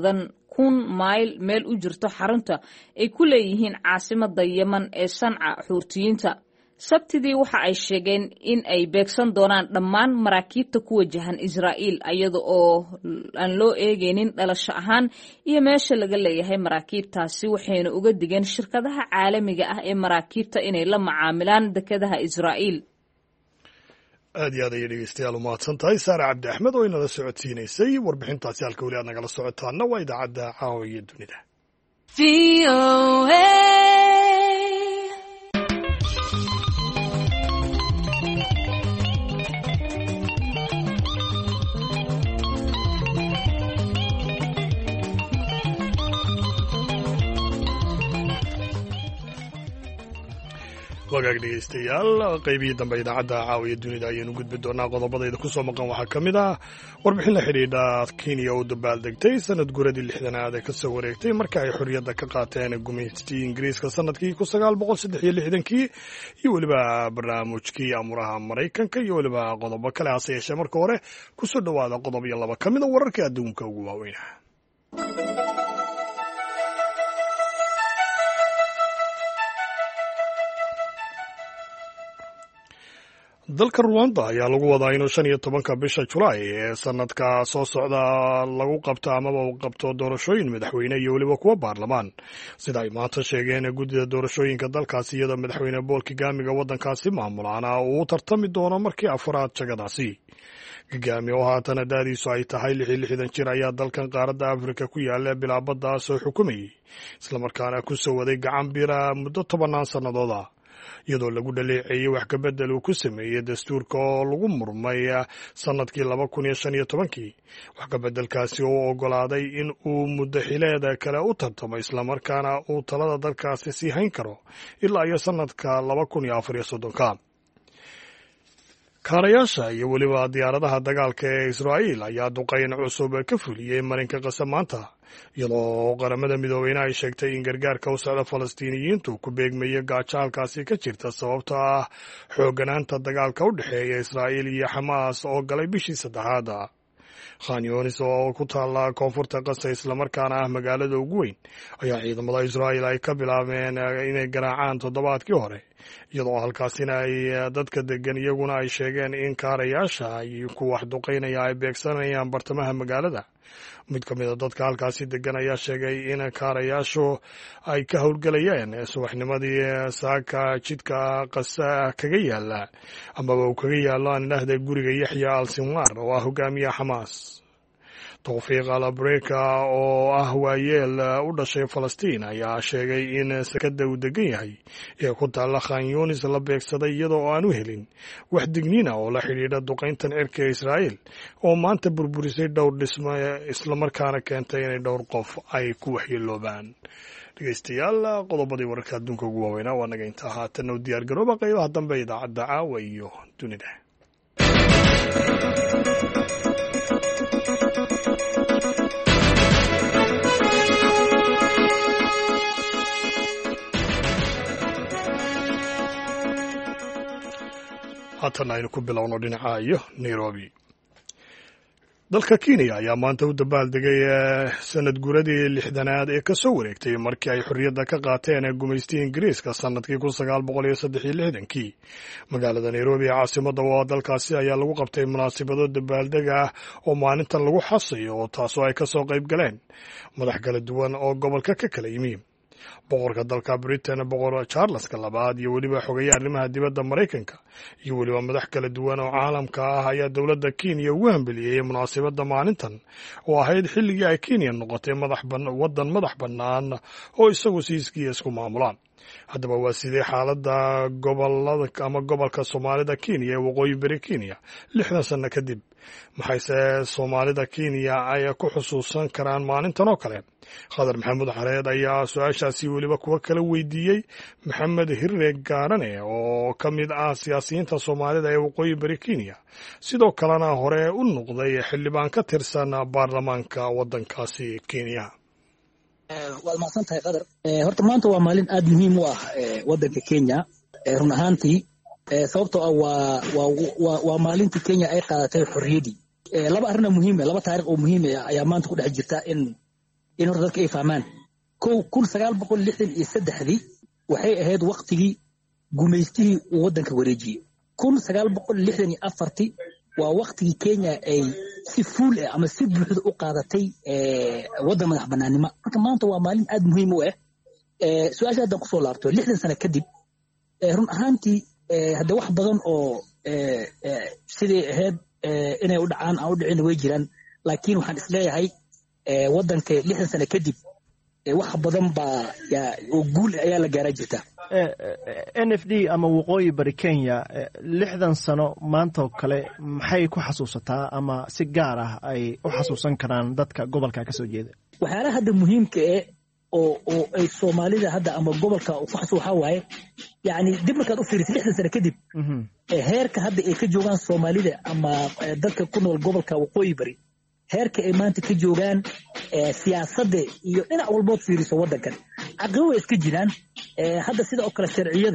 1,000 mayl meel u jirto xarunta ay ku leeyihiin caasimadda yemen ee Sanca Xuutiyiinta. Sabtidii waxa ay sheegeen in ay beegsan doonaan dhammaan maraakiibta ku wajahan Israa'iil iyada oo aan loo eegaynin dhalasho ahaan iyo meesha laga leeyahay maraakiibtaasi, waxayna uga digeen shirkadaha caalamiga ah ee maraakiibta inay la macaamilaan dekedaha Israa'iil. aad iyo aad ayay dhegeystayaal u mahadsan tahay Saare Cabdi Axmed oo inala socodsiinaysay warbixintaasi. halka weli aad nagala socotaana waa idaacadda Caawa iyo Dunida. wagaag dhegeystayaal qaybihii dambe idaacadda Caawiya Dunida ayaynu gudbi doonaa. qodobadayda ku soo maqan waxaa ka mid ah warbixin la xidhiidha Kenya oo dabaaldegtay sanad guradii 60aad ee ka soo wareegtay marka ay xorriyadda ka qaateen gumaysigii Ingiriiska sanadkii 1963 iyo weliba barnaamijkii amuraha Maraykanka iyo weliba qodobo kale. hase yeeshee marka hore ku soo dhowaada qodob iyo laba ka mid a wararka adduunka ugu waaweyn. dalka Rwanda ayaa lagu wadaa inuu 15 bisha Julaay ee sanadka soo socda lagu qabto amaba uu qabto doorashooyin madaxweyne iyo weliba kuwa baarlamaan, sida ay maanta sheegeen guddida doorashooyinka dalkaasi, iyadoo madaxweyne Paul Kagame waddankaasi maamulaana uu tartami doono markii afraad jagadaasi. Kagame oo haatan da'diisu ay tahay 66 jir ayaa dalkan qaaradda Afrika ku yaala bilaabada soo xukumayay, islamarkaana ku soo waday gacan bira muddo 10 sannadood ah, iyadoo lagu dhaleeceeyey wax ka bedel uu ku sameeyey dastuurka oo lagu murmay sanadkii 2015. wax ka bedelkaasi oo ogolaaday in uu muddo xileeda kale u tartamo islamarkaana uu talada dalkaasi sii hayn karo ilaa iyo sanadka 2034. kaarayaasha iyo weliba diyaaradaha dagaalka ee Israa'iil ayaa duqeyn cusub ka fuliyey marinka Gaza maanta, iyadoo qaramada midoobay ay sheegtay in gargaarka u socda Falastiiniyiintu ku beegmayo gaajo halkaasi ka jirta sababtoo ah xooganaanta dagaalka u dhexeeya Israa'iil iyo Xamaas oo galay bishii 3. Khan Yunis oo ku taala koonfurta Gaza islamarkaana ah magaalada ugu weyn ayaa ciidamada Israa'iil ay ka bilaabeen inay garaacaan toddobaadkii hore, iyadoo halkaasina ay dadka degan iyaguna ay sheegeen in kaarayaasha iyo kuwa wax duqeynaya ay beegsanayaan bartamaha magaalada. mid ka mid a dadka halkaasi degan ayaa sheegay in kaarayaashu ay ka howlgelayeen subaxnimadii saaka jidka Gaza kaga yaala amaba uu kaga yaalo aan idhaahda guriga Yaxya al-Sinwar oo ah hogaamiyaha Xamaas. Tawfiiq al-Abreka oo ah waayeel u dhashay Falastiin ayaa sheegay in sakada uu degan yahay ee ku taala Khan Yunis la beegsaday iyadoo aan u helin wax digniina oo la xidhiidha duqeyntan cirka Israa'iil oo maanta burburisay dhowr dhismo islamarkaana keentay in dhowr qof ay ku waxyeeloobaan. dhegeystayaal qodobadii wararka adduunka ugu waaweynaa waa naga intaa. haatan u diyaar garooba qaybaha dambe idaacadda Caawa iyo Dunida. haatan aynu ku bilowno dhinaca iyo Nairobi. dalka Kenya ayaa maanta u dabaaldegay sanad guradii 60aad ee ka soo wareegtay markii ay xorriyadda ka qaateen gumaystigii Ingiriiska sanadkii 1963. magaalada Nairobi ee caasimadda waa dalkaasi ayaa lagu qabtay munaasabado dabaaldeg ah oo maalintan lagu xasayo, oo taasoo ay ka soo qayb galeen madax kala duwan oo gobolka ka kala yimi. boqorka dalka Britain boqor Charles II iyo weliba xogayaha arrimaha dibadda Maraykanka iyo weliba madax kala duwan oo caalamka ah ayaa dowladda Kenya ugu hambeliyey munaasabadda maalintan oo ahayd xilligii ay Kenya noqotay waddan madax bannaan oo isagu siiskiisa isku maamulaan. haddaba waa sidee xaaladda gobolka Soomaalida Kenya ee waqooyi bari Kenya 60 sano kadib? maxayse Soomaalida Kenya ay ku xusuusan karaan maalintan oo kale? Khadar Maxamuud Xareed ayaa su-aashaasi weliba kuwa kala weydiiyey Maxamed Hirre Gaarane oo ka mid ah siyaasiyiinta Soomaalida ee waqooyi bari Kenya, sidoo kalena hore u noqday xildhibaan ka tirsan baarlamaanka waddankaasi Kenya. waad mahadsantahay Qadar. horta maanta waa maalin aad muhiim u ah waddanka Kenya run ahaantii, sababtoo ah waa maalintii Kenya ay qaadatay xorriyadii. laba arrin muhiim ah, laba taariikh oo muhiim ah ayaa maanta ku dhex jirta in horta dadka ay fahmaan 1963 waxay ahayd waqtigii gumaystihii uu waddanka wareejiyey 1964 waa waqtigii Kenya ay si fuul ah ama si buuxda u qaadatay waddan madax bannaanimo marka maanta waa maalin aad muhiim u ah su'aasha hadda ku soo laabto 60 sano kadib run ahaantii hadda wax badan oo sidii ahayd inay u dhacaan aan u dhicin way jiraan laakiin waxaan isleeyahay waddanka 60 sano kadib wax badan baa oo guul ayaa la gaaray jirta NFD ama waqooyi bari Kenya 60 sano maanta oo kale maxay ku xasuusataa ama si gaar ah ay u xasuusan karaan dadka gobolka ka soo jeeda waxyaalaha hadda muhiimka ah oo ay Soomaalida hadda ama gobolka ku xasuuxa waaye yani dib markaad u fiirisid 60 sano kadib heerka hadda ay ka joogaan Soomaalida ama dadka ku nool gobolka waqooyi bari heerka ay maanta ka joogaan siyaasadda iyo dhinac walbood fiiriso waddankan caqabado way iska jiraan hadda sida oo kale sharciyada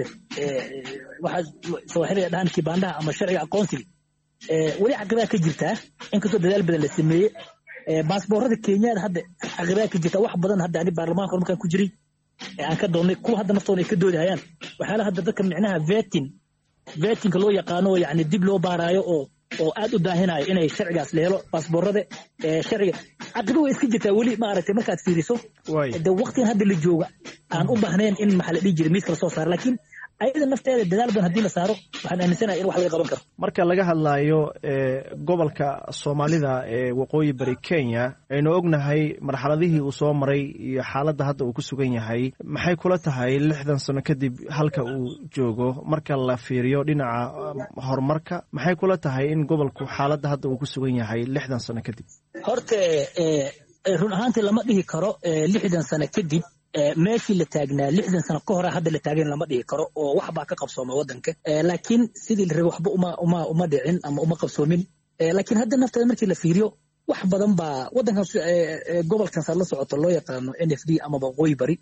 waxa soo xiriir dhahan kibaandaha ama sharciga aqoonsiga wali caqabada ka jirta inkastoo dadaal badan la sameeyay baasaboorada Kenya hadda caqabada ka jirta wax badan hadda ani baarlamaanka markaan ku jiray aan ka doonay kuwa hadda naftoona ay ka doodayaan waxaala hadda dadka micnaha vetting loo yaqaano yani dib loo baaraayo oo aad u daahinayo inay sharcigaas leelo baasaboorada sharciga caqabado way iska jirtaa wali ma aragtay markaad fiiriso de waqtigan hadda la jooga aan u baahnayn in maxaa la dhihi jiray miiska la soo saaro laakiin ayada nafteeda dadaal badan haddii la saaro waxaan aaminsanahay in wax laga qaban karo marka laga hadlayo gobolka Soomaalida ee waqooyi bari Kenya aynu ognahay marxaladihii uu soo maray iyo xaaladda hadda uu ku sugan yahay maxay kula tahay 60 sano kadib halka uu joogo marka la fiiriyo dhinaca horumarka maxay kula tahay in gobolku xaaladda hadda uu ku sugan yahay 60 sano kadib horta run ahaantii lama dhihi karo 60 sano kadib meeshii la taagnaa 60 sano ka hor hadda la taagan lama dhihi karo oo wax baa ka qabsooma waddanka laakiin sidii la rabay waxba uma dhicin ama uma qabsoomin laakiin hadda nafteeda markii la fiiriyo wax badan baa waddankan gobolkan la socoto loo yaqaano NFD ama waqooyi bari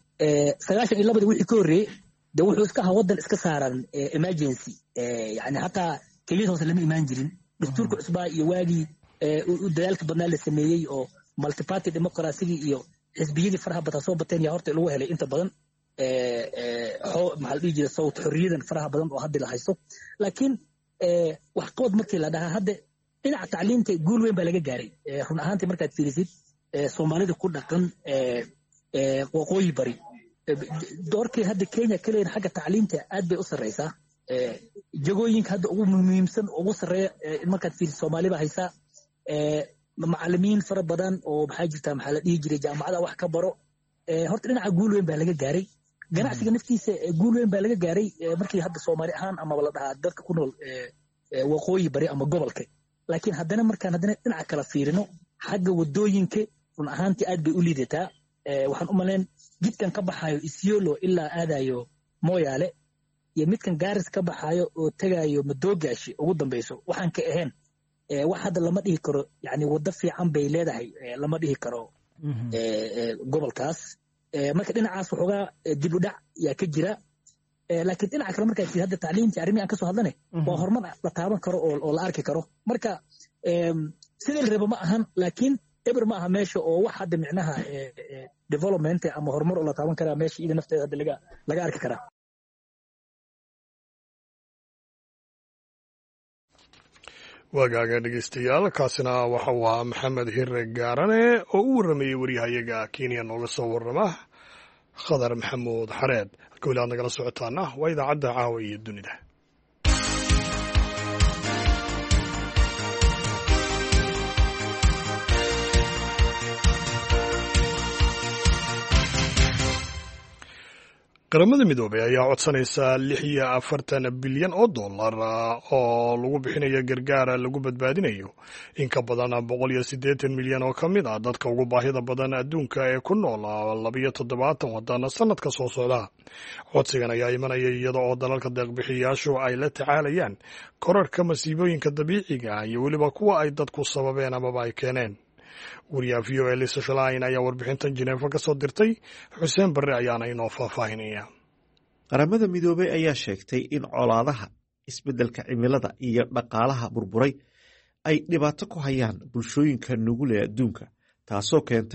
92 wixii ka horreeyay de wuxuu iska ahaa waddan iska saaran emergency yani hataa keliyada hoose lama imaan jirin dastuurka cusbaa iyo waagii dadaalka badnaa la sameeyey oo multi-party democracy iyo xisbiyadii faraha badan soo bateen yaa horta lagu helay inta badan maxaa la dhihi jiray sawt xorriyadan faraha badan oo hadda la haysto laakiin wax qabad markii la dhahaa hadda dhinaca tacliinta guul weyn baa laga gaaray run ahaantii markaad fiirisid Soomaalida ku dhaqan waqooyi bari doorkii hadda Kenya ka leeyahay xagga tacliinta aad bay u sarreysaa jagooyinka hadda ugu muhiimsan ugu sarreeya markaad fiirisid Soomaalida haysaa macallimiin fara badan oo maxaa jirta maxaa la dhihi jiray jaamacada wax ka baro horta dhinaca guul weyn baa laga gaaray ganacsiga naftiisa guul weyn baa laga gaaray markii hadda Soomaali ahaan ama la dhahaa dadka ku nool waqooyi bari ama gobolka laakiin haddana markaan dhinaca kala fiirino xagga wadooyinka run ahaantii aad bay u liidataa waxaan u malayn jidkan ka baxayo Isiolo ilaa aadayo Moyale iyo midkan Gaaris ka baxayo oo tagayo Madoogashi ugu dambayso waxaan ka ahayn wax hadda lama dhihi karo yani waddo fiican bay leedahay lama dhihi karo gobolkaas marka dhinacaas waxoogaa dib u dhac yaa ka jira laakiin dhinaca kale markaad fiir hadda tacliintii arrimihi aan ka soo hadlane waa horumar la taaban karo oo la arki karo marka sidii la rabo ma ahan laakiin eber ma aha meesha oo wax hadda micnaha development ama horumar oo la taaban karaa meesha iyada nafteeda hadda laga arki karaa waagaaga dhegeystayaal kaasina waxa uu ahaa maxamed hire gaarane oo u warramayey waryahayaga Kenya nooga soo warrama Khadar Maxamuud Xareed halka weli aad nagala socotaana waa idaacadda caawa iyo dunida qaramada midoobay ayaa codsanaysa 46 bilyan oo dollar oo lagu bixinayo gargaar lagu badbaadinayo in ka badan 180 milyan oo ka mid ah dadka ugu baahida badan adduunka ee ku nool 27 waddan sanadka soo socda. Codsigan ayaa imanaya iyada oo dalalka deeq-bixiyayaashu ay la tacaalayaan korarka masiibooyinka dabiiciga iyo weliba kuwa ay dadku sababeen amaba ay keeneen. wariyaha VOA Lisa Schlein ayaa warbixintan Geneva ka soo dirtay. Xuseen Barre ayaana inoo faahfaahinaya. qaramada midoobay ayaa sheegtay in colaadaha, isbeddelka cimilada iyo dhaqaalaha burburay ay dhibaato ku hayaan bulshooyinka nugul ee adduunka, taasoo keentay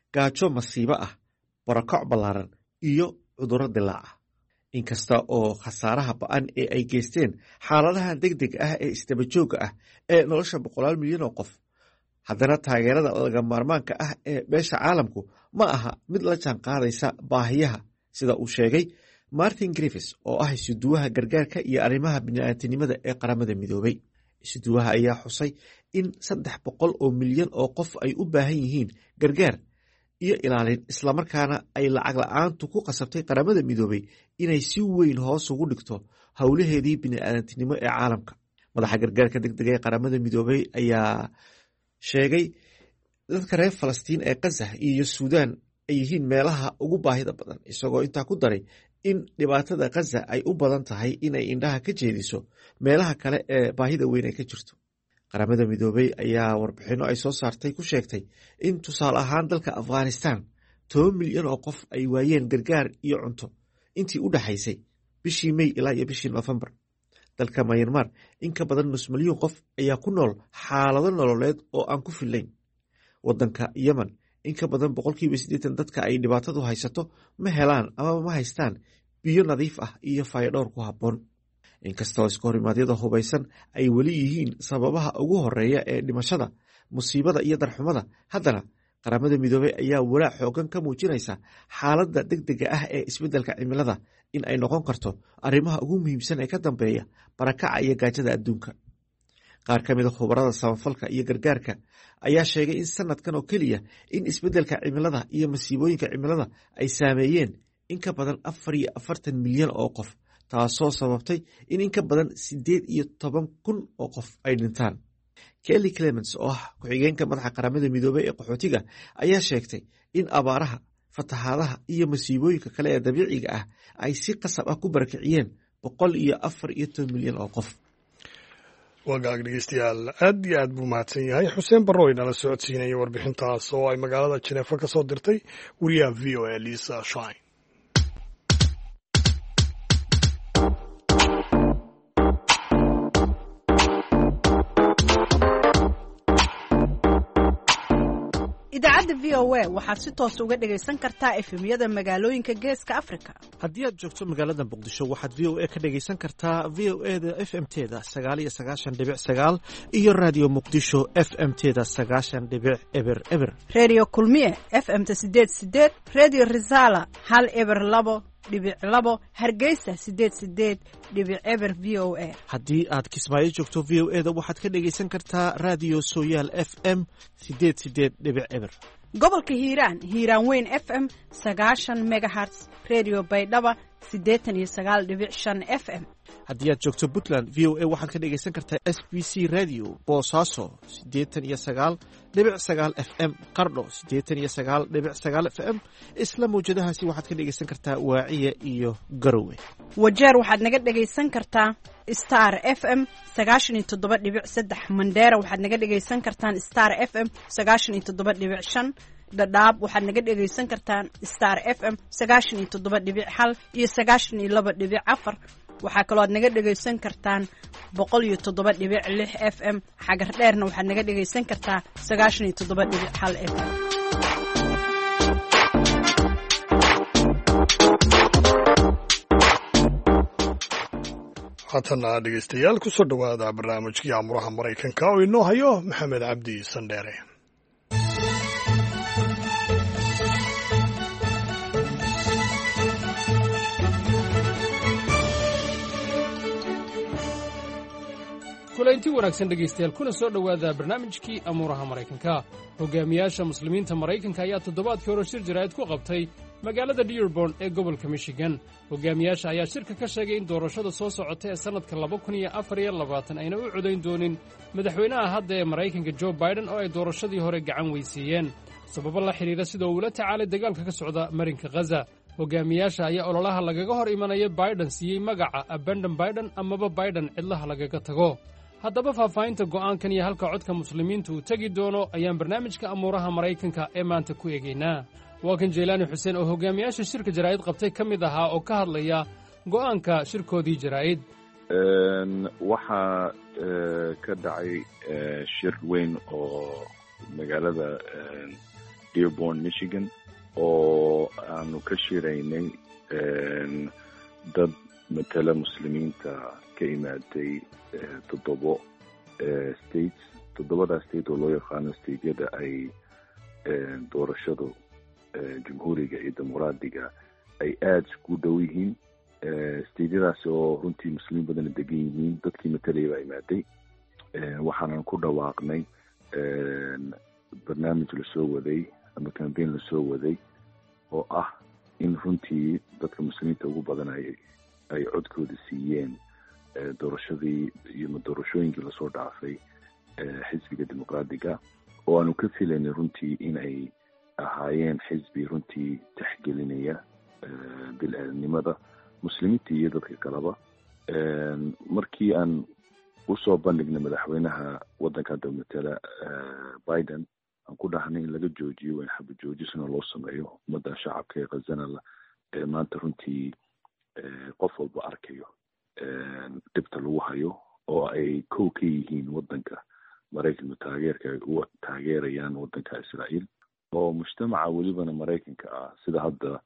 gaajo masiibo ah, barakac ballaaran iyo cudurro dilaaca. inkasta oo khasaaraha ba-an ee ay geysteen xaaladahan deg deg ah ee isdaba joogga ah ee nolosha 100 milyan oo qof, haddana taageerada laga maarmaanka ah ee beesha caalamku ma aha mid la jaan qaadaysa baahiyaha, sida uu sheegay Martin Griffiths oo ah isuduwaha gargaarka iyo arrimaha bini'aadantinimada ee qaramada midoobay. isuduwaha ayaa xusay in 300 oo milyan oo qof ay u baahan yihiin gargaar iyo ilaalin, islamarkaana ay lacag la-aantu ku qasabtay qaramada midoobay inay si weyn hoos ugu dhigto howlaheedii bini'aadantinimo ee caalamka. madaxa gargaarka degdega ee qaramada midoobay ayaa sheegay dadka reer Falastiin ee Gaza iyo Suudaan ay yihiin meelaha ugu baahida badan, isagoo intaa ku daray in dhibaatada Gaza ay u badan tahay inay indhaha ka jeediso meelaha kale ee baahida weyn ay ka jirto. qaramada midoobay ayaa warbixinno ay soo saartay ku sheegtay in tusaale ahaan dalka Afghanistan 10 milyan oo qof ay waayeen gargaar iyo cunto intii u dhaxaysay bishii May ilaa iyo bishii November. dalka Myanmar in ka badan 5 milyan qof ayaa ku nool xaalado nololeed oo aan ku fillayn. waddanka Yemen in ka badan 80% dadka ay dhibaatadu haysato ma helaan ama ma haystaan biyo nadiif ah iyo fayadhowr ku habboon. inkastoo iskahorimadyada hubaysan ay weli yihiin sababaha ugu horeeya ee dhimashada, musiibada iyo darxumada, haddana qaramada midoobay ayaa walaac xoogan ka muujinaysa xaaladda degdega ah ee isbeddelka cimilada in ay noqon karto arrimaha ugu muhiimsan ee ka dambeeya barakaca iyo gaajada adduunka. qaar ka mid a khubarada samafalka iyo gargaarka ayaa sheegay in sanadkan oo keliya in isbeddelka cimilada iyo masiibooyinka cimilada ay saameeyeen in ka badan 44 milyan oo qof, taasoo sababtay in ka badan 18,000 oo qof ay dhintaan. Kelly Clements oo ah ku-xigeenka madaxa qaramada midoobay ee qaxootiga ayaa sheegtay in abaaraha, fatahaadaha iyo masiibooyinka kale ee dabiiciga ah ay si qasab ah ku barakiciyeen 114 milyan oo qof. wagaag dhegeystayaal, aad iyo aad buu mahadsan yahay xuseen barrow inala socodsiinaya warbixintaas oo ay magaalada Jeneefa ka soo dirtay wariyaha VOA Lisa Schlein. idaacadda VOA waxaad si toos uga dhagaysan kartaa efemyada magaalooyinka Geeska Afrika. haddii aad joogto magaalada Muqdisho, waxaad VOA ka dhagaysan kartaa VOA-da FM-teeda 99.9 iyo Radio Muqdisho FM-teeda 90.0. Radio Kulmiye FM-ta 88, Radio Risala 102.2, Hargeysa 88.0 VOA. haddii aad Kismaayo joogto, VOA-da waxaad ka dhagaysan kartaa Radio Sooyaal FM 88.0. gobolka Hiiraan Weyn FM 90 MHz, Radio Baydhaba 89.5 FM. haddii aad joogto Puntland, VOA waxaad ka dhagaysan kartaa SBC Radio Boosaaso 89.9 FM, Qardho 89.9 FM. isla mawjadahaasi waxaad ka dhagaysan kartaa Waaciya iyo Garowe. Wajeer waxaad naga dhagaysan kartaa Star FM 97.3, Mandera waxaad naga dhagaysan kartaan Star FM 97.5, Dadaab waxaad naga dhagaysan kartaan Star FM 97.1 iyo 92.4. waxaa kaloo aad naga dhagaysan kartaan 107.6 FM. xagar dheerna waxaad naga dhagaysan kartaa 97.1 FM. haatana dhegeystayaal kusoo dhowaada barnaamijkii amuraha Maraykanka oo inoo hayo Maxamed Cabdi Sandheere. kulanti wanaagsan dhegaystayaal, kuna soo dhowaada barnaamijkii amuuraha Maraykanka. hogaamiyaasha muslimiinta Maraykanka ayaa toddobaadkii hore shir jaraa'id ku qabtay magaalada Dearborn ee gobolka Michigan. hogaamiyaasha ayaa shirka ka sheegay in doorashada soo socota ee sannadka 2024 ayna u codayn doonin madaxweynaha hadda ee Maraykanka Joe Biden oo ay doorashadii hore gacan weysiiyeen sababo la xidhiidha sida uu ula tacaalay dagaalka ka socda marinka Gaza. hogaamiyaasha ayaa ololaha lagaga hor imanaya Biden siiyey magaca Abandon Biden amaba Biden cidlaha lagaga tago. haddaba faahfaahinta go'aankan iyo halka codka muslimiintu uu tegi doono ayaan barnaamijka amuuraha Maraykanka ee maanta ku eegaynaa. waa kan Jeylaani Xuseen oo hogaamiyaasha shirka jaraa'id qabtay ka mid ahaa oo ka hadlaya go'aanka shirkoodii jaraa'id. waxaa ka dhacay shir weyn oo magaalada Dearborn, Michigan, oo aanu ka shiraynay dad matala muslimiinta ka imaaday 7 states. 7 state oo loo yaqaano stateyada ay doorashadu jamhuuriga iyo dimuqraadiga ay aada isku dhow yihiin. stateyadaas oo runtii muslimiin badana degan yihiin. dadkii matalaya baa imaaday. waxaanan ku dhawaaqnay barnaamij lasoo waday ama cambaign lasoo waday oo ah in runtii dadka muslimiinta ugu badan ay codkooda siiyeen doorashadii iyo doorashooyinkii lasoo dhaafay xisbiga dimuqraadiga, oo aanu ka filaynay runtii inay ahaayeen xisbi runtii taxgelinaya bil-aadamnimada muslimiinta iyo dadka kaleba. markii aan usoo bandhignay madaxweynaha waddanka hadda matala Biden, aan ku dhahnay in laga joojiyo in xaba joojisna loo sameeyo ummadda shacabka ee khazana maanta runtii qof walba arkayo dhibta lagu hayo, oo ay kow ka yihiin waddanka maraykanka taageerka ay u taageerayaan waddanka Israa'iil, oo mujtamaca welibana maraykanka ah sida hadda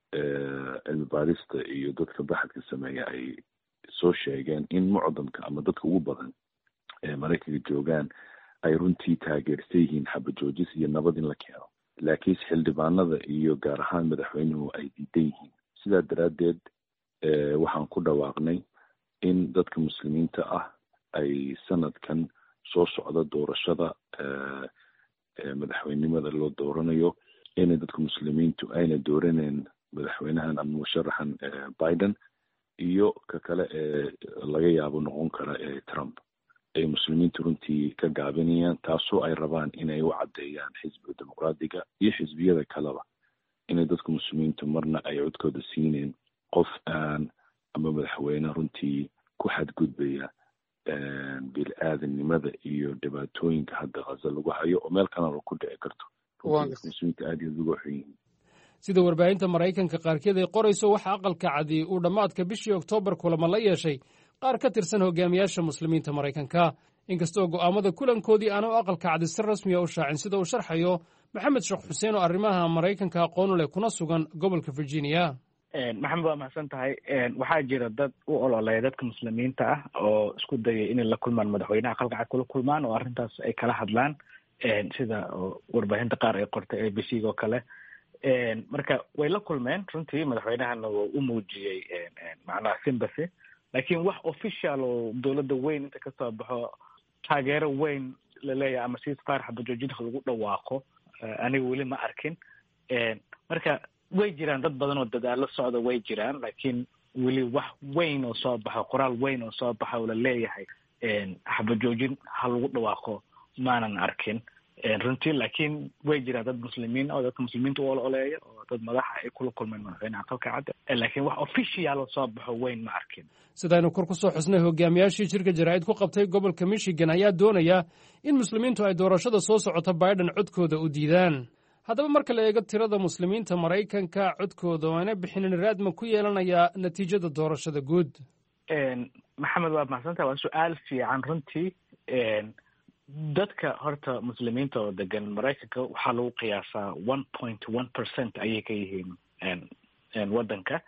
cilmi baarista iyo dadka baxadka sameeya ay soo sheegeen in mucdamka ama dadka ugu badan ee maraykanka joogaan ay runtii taageersan yihiin xaba joojis iyo nabad in la keeno, laakiinse xildhibaanada iyo gaar ahaan madaxweynuhu ay diidan yihiin. sidaa daraaddeed waxaan ku dhawaaqnay in dadka muslimiinta ah ay sanadkan soo socda doorashada madaxweynenimada loo dooranayo inay dadka muslimiintu ayna dooraneen madaxweynahan ama musharaxan Biden iyo ka kale laga yaabo noqon kara Trump. ay muslimiintu runtii ka gaabinayaan, taasoo ay rabaan inay u caddeeyaan xisbiga dimuqraadiga iyo xisbiyada kaleba inay dadka muslimiintu marna ay codkooda siineen qof aan ama madaxweyne runtii ku xadgudbaya bil-aadamnimada iyo dhibaatooyinka hadda Gaza lagu hayo oo meel kalena ku dhici karto. muslimiinta aad iyo ugu xun yihiin. sida warbaahinta Maraykanka qaarkeed ay qorayso, waxa aqalka cadi uu dhammaadka bishii Oktoobar kulamo la yeeshay qaar ka tirsan hogaamiyaasha muslimiinta Maraykanka, inkastoo go'aamada kulankoodii aanu aqalka cadi si rasmi ah u shaacin, sida uu sharxayo Maxamed Sheekh Xuseen oo arrimaha Maraykanka aqoon u leh kuna sugan gobolka Virginia. maxamed waa mahadsan tahay. waxaa jira dad u ololeeya dadka muslimiinta ah oo isku dayay inay la kulmaan madaxweynaha aqalka cad kula kulmaan oo arrintaas ay kala hadlaan, sida warbaahinta qaar ay qortay ABC oo kale. marka way la kulmeen runtii, madaxweynahana wuu u muujiyey macnaha sympathy, laakiin wax official oo dowladda weyn inta kasoo baxo taageero weyn laleeyahay ama ceasefire xaba joojinta lagu dhawaaqo aniga weli ma arkin. marka way jiraan dad badan oo dadaalo socda way jiraan, laakiin weli wax weyn oo soo baxo, qoraal weyn oo soo baxa oo laleeyahay xaba joojin ha lagu dhawaaqo maanan arkin runtii. laakiin way jiraan dad muslimiin oo dadka muslimiinta u ololeeya oo dad madaxa ay kula kulmeen madaxweynaha aqalka cad, laakiin wax official oo soo baxo weyn ma arkin. sidaynu kor ku soo xusnay, hogaamiyaashii shirka jaraa'id ku qabtay gobolka Michigan ayaa doonaya in muslimiintu ay doorashada soo socota Biden codkooda u diidaan. haddaba marka la eego tirada muslimiinta Maraykanka codkooda waana bixinin raadma ku yeelanayaa natiijada doorashada guud. maxamed waa mahadsantahay, waa su-aal fiican runtii. dadka horta muslimiinta oo degan Maraykanka waxaa lagu qiyaasaa 1.1% ayay ka yihiin waddanka.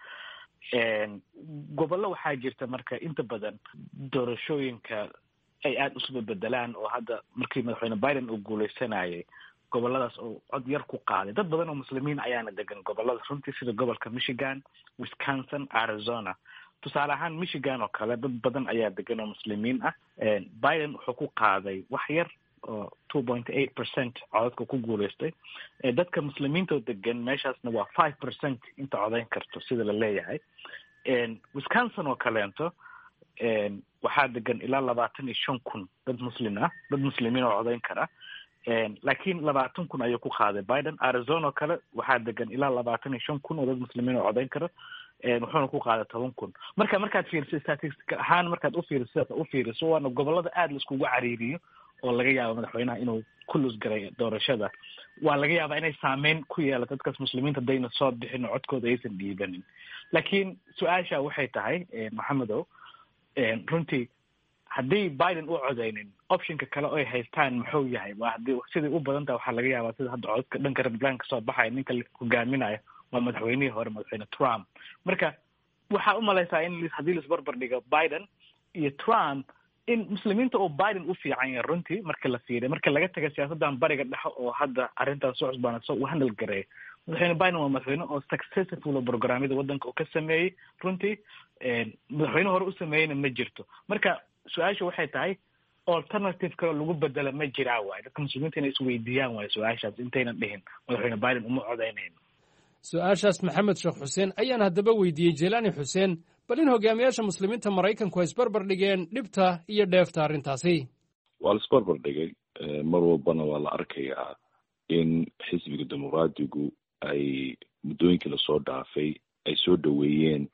gobollo waxaa jirta marka inta badan doorashooyinka ay aada usuba bedelaan, oo hadda markii madaxweyne Biden uu guuleysanayay gobolladaas oo cod yar ku qaaday. dad badan oo muslimiin ayaana degan gobolladaas runtii, sida gobolka Michigan, Wisconsin, Arizona. tusaale ahaan Michigan oo kale dad badan ayaa degan oo muslimiin ah. Biden wuxuu ku qaaday wax yar oo 2.8% codadka ku guuleystay. dadka muslimiinta oo degan meeshaasna waa 5% inta codayn karto sida la leeyahay. Wisconsin oo kaleento waxaa degan ilaa 25,000 dad muslim ah, dad muslimiin oo codayn kara. laakiin 20,000 ayuu ku qaaday Biden. Arizona oo kale waxaa degan ilaa 25,000 oo dad muslimiin oo codayn kara, wuxuuna ku qaaday 10,000. markaad fiiriso statistic ahaan, markaad u fiiriso waana gobollada aada la iskugu cariiriyo oo laga yaabo madaxweynaha inuu ku lusgaray doorashada. waa laga yaabaa inay saameyn ku yeelato dadkaas muslimiinta dayna soo bixin oo codkooda aysan dhiibanin. laakiin su-aasha waxay tahay maxamedow, runtii haddii Biden uu codeynin optionka kale oo ay haystaan muxuu yahay waa haddii sidii u badan tahay waxaa laga yaabaa sida hadda codka dhanka Republican ka soo baxaya ninka hogaaminaya waa madaxweynihii hore madaxweyne Trump marka waxaa u malaysaa in haddii laisbarbar dhigo Biden iyo Trump in muslimiinta oo Biden u fiican yahay runtii marka la fiiriyo marka laga taga siyaasaddan bariga dhexe oo hadda arrintaas soo cusbaanayso uu handle gareeyo madaxweyne Biden waa madaxweyne oo successful programmada waddanka oo ka sameeyey runtii madaxweyne hore u sameeyeyna ma jirto marka su-aasha waxay tahay alternative kale lagu bedela ma jiraa waaye dadka muslimiinta inay isweydiiyaan waaye su-aashaas intaynan dhihin madaxweyne Biden uma codeynayno su-aashaas maxamed sheekh xuseen ayaan haddaba weydiiyey Jelani Xuseen bal in hogaamiyaasha muslimiinta Maraykanku ay isbarbar dhigeen dhibta iyo dheefta arrintaasi waa la isbarbar dhigay mar walbana waa la arkayaa in xisbiga dimuqraadigu ay muddooyinkii lasoo dhaafay ay soo dhoweeyeen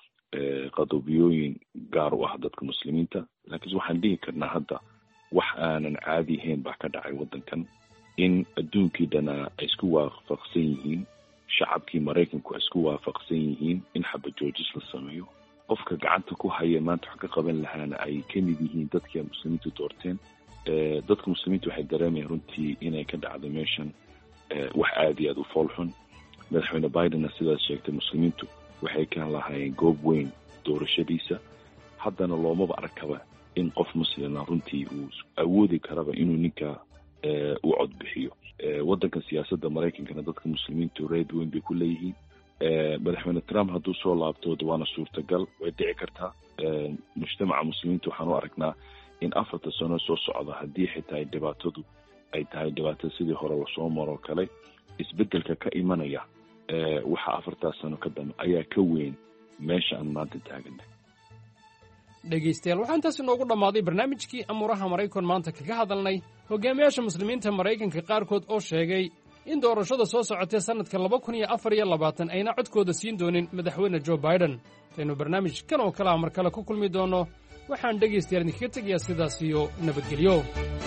qadobiyooyin gaar u ah dadka muslimiinta laakiin waxaan dhihi karnaa hadda wax aanan caadi ahayn baa ka dhacay waddankan in adduunkii dhana ay isku waafaqsan yihiin shacabkii Maraykanku ay isku waafaqsan yihiin in xabad joojis la sameeyo qofka gacanta ku haya maanta wax ka qaban lahaana ay ka mid yihiin dadkii muslimiintu doorteen dadka muslimiintu waxay dareemayaan runtii inay ka dhacdo meeshan wax aad iyo aad u foolxun madaxweyne Bidenna sidaas sheegtay muslimiintu waxay ka lahaayeen goob weyn doorashadiisa haddana loomaba arkaba in qof muslima runtii uu awoodi karaba inuu ninka u cod bixiyo waddanka siyaasadda Maraykankana dadka muslimiintu reed weyn bay ku leeyihiin madaxweyne Trump hadduu soo laabto waana suurtagal way dhici kartaa mujtamaca muslimiinta waxaan u aragnaa in 4 sano soo socda haddii xitaa dhibaatadu ay tahay dhibaato sidii hore lasoo maro kale isbedelka ka imanaya waxa 4 sano ka dambe ayaa ka weyn meesha aan maanta taaganay dhegaystayaal waxaan taasi noogu dhammaaday barnaamijkii amuuraha Maraykan maanta kaga hadalnay hogaamiyaasha muslimiinta Maraykanka qaarkood oo sheegay in doorashada soo socotay sanadka 2024 ayna codkooda siin doonin madaxweyne Joe Biden aynu barnaamijkan oo kale mar kale ku kulmi doono waxaan dhegaystayaal idinkaga tegayaa sidaas iyo nabadgelyo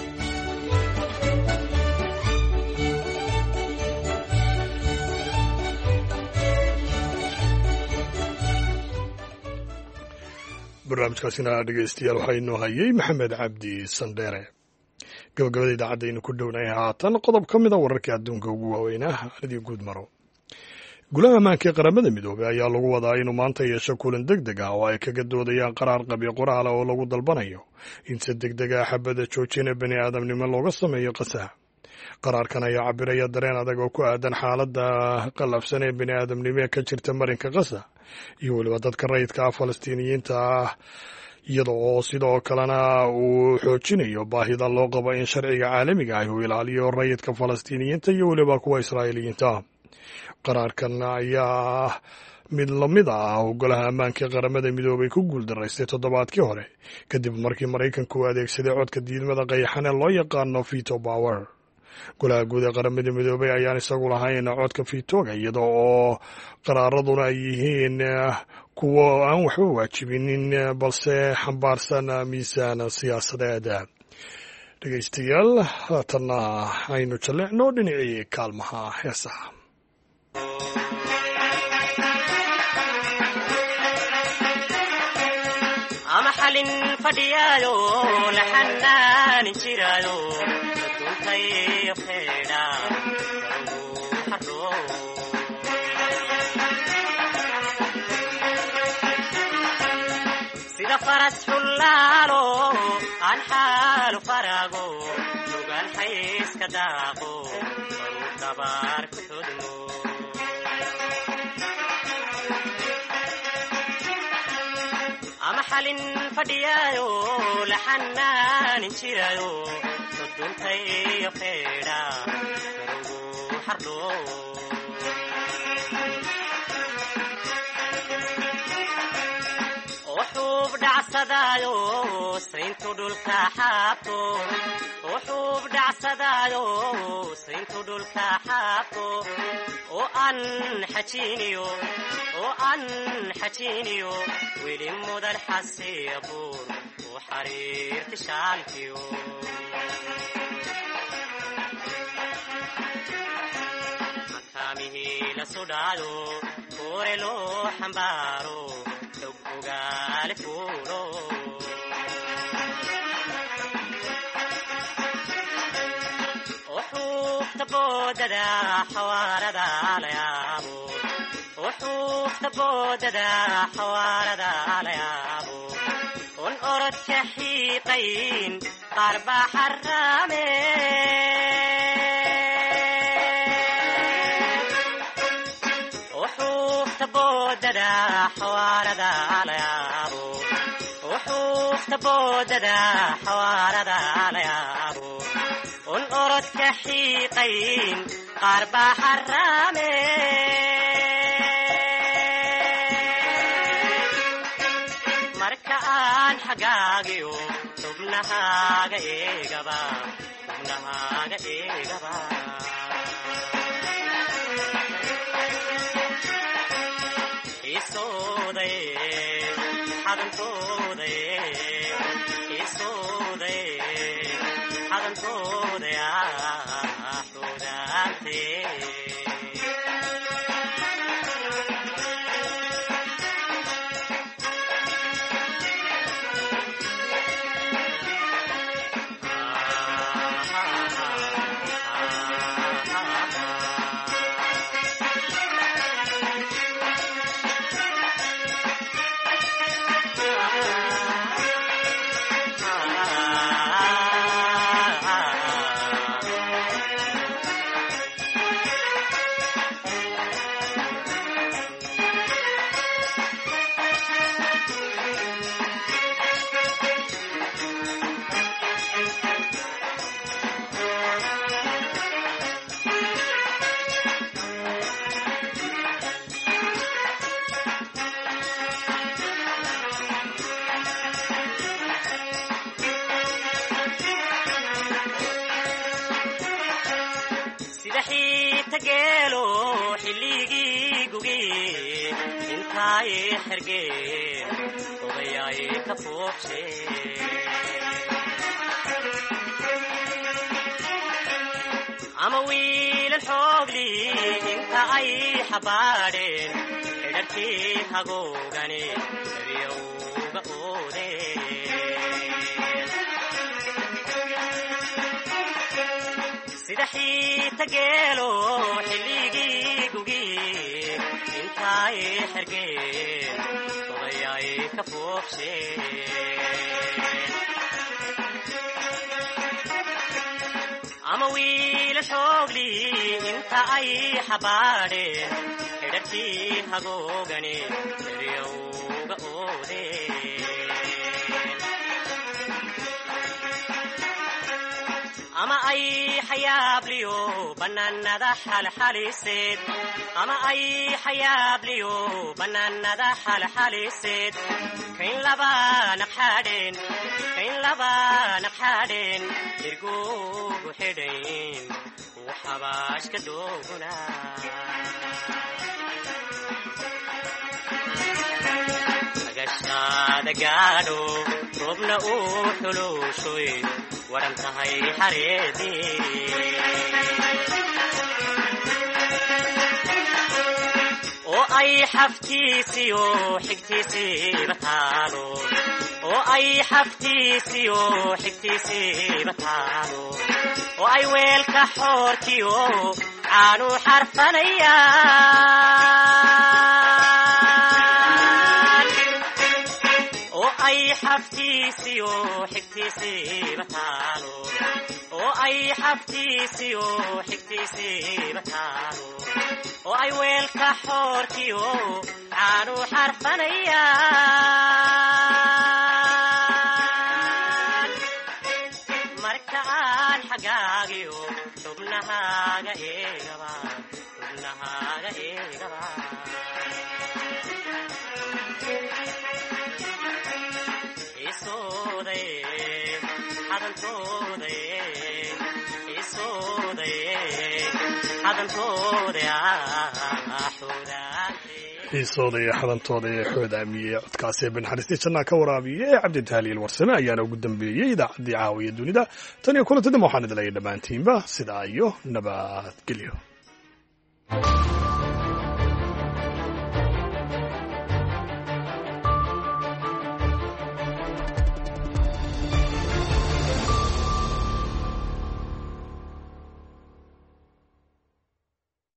barnaamijkaasina dhegaystayaal waxaa inoo hayay maxamed cabdi sandheere gabagabada idaacaddaaynu ku dhownahay haatan qodob ka mida wararkii adduunka ugu waaweynaa adii guud maro golaha ammaanka ee qaramada midoobey ayaa lagu wadaa inuu maanta yeesho kulan deg deg ah oo ay kaga doodayaan qaraar qabyo qoraala oo lagu dalbanayo in si deg deg ah xabadda joojina bani aadamnimo looga sameeyo qasaha qaraarkan ayaa cabiraya dareen adag oo ku aadan xaaladda qallafsan ee bani aadamnimo ee ka jirta marinka qasa iyo weliba dadka rayidka ah falastiiniyiinta ah iyada oo sidoo kalena uu xoojinayo baahida loo qabo in sharciga caalamiga ah uu ilaaliyo rayidka falastiiniyiinta iyo weliba kuwa israa'iiliyiinta qaraarkan ayaa mid lamid ah golaha ammaanka ee qaramada midoobay ku guuldaraystay toddobaadkii hore kadib markii Maraykanku uu adeegsaday codka diidmada qayaxan ee loo yaqaano veto power golaha guud ee qaramada midoobay ayaan isagu lahayn codka vitoga iyada oo qaraaraduna ay yihiin kuwo aan waxba waajibinin balse xambaarsan miisaan siyaasadeed dhegaystayaal haatanna aynu jalleecno dhinacii kaalmaha heesaha ama xalin fadhiyaayo la xanaani jiraayo duntay feedha sida faras xullaalo aan xaalu faraago lugaan xayska daaqo baruu dabaar ku xudmo ama xalin fadhiyaayo la xanaanin jiraayo duntay feedha garugu xardho وحوب دعسدايو سينتو دولكا حابتو وحوب دعسدايو سينتو دولكا حابتو وأن حجينيو ويلي مودا الحسيبور وحرير تشالكيو مكامه لسودايو كوريلو حمبارو وحوفت بوددا حواردا ليابو وحوفت بوددا حواردا ليابو ونقرد كحيقين قرب حرامين وحوفت بوددا حواردا ليابو وحوفت بوددا حواردا ليابو ونقرد كحيقين قرب حرامين مركان حقاقيو تبنها قيقبا تبنها قيقبا يسودي حضن تودي يسودي حضن تودي حودانتي تقيلو حليقي قوقي انتاي حرقي وضياي كفوفشي عمويل الحوغلي انتاي حبارين حدرتي هقوغاني ريوغا قودي سيدحي تقيلو حليقي قوقي انتاي حرقين وضياي كفوفشين عمويل الحوغلي انتاي حبارين حدرتي هقوغاني ريوغا قودي أما أي حياب ليو بنان ذا حال سيد أما أي حياب ليو بنان ذا حال سيد كين لبا نقحادين كين لبا نقحادين يرقو بحدين وحباش كدوغنا أقشاد قادو ربنا أوحلو شوي ورمتهاي حريدي او اي حفتيسي او حكتيسي بتالو او اي حفتيسي او حكتيسي بتالو او اي ويل كحورتي او عانو حرفنيان او اي حفتيسي او حكتيسي بتالو او اي حفتيسي او حكتيسي بتالو او اي ويل كحورتي او عانو حرفنيان مركان حقاقيو تبنها قيقبا تبنها قيقبا يسودي حضن تودي يسودي حضن تودي xiisooda iyo xadantooda ee xoodaamiyey codkaasee banxariistii jannaa ka waraabiyey ee cabditaaliil warsame ayaana ugu dambeeyey idaacaddii caawiya dunida tan iyo kulanti dam waxaan idinleeya dhammaantiinba sidaa iyo nabadgelyo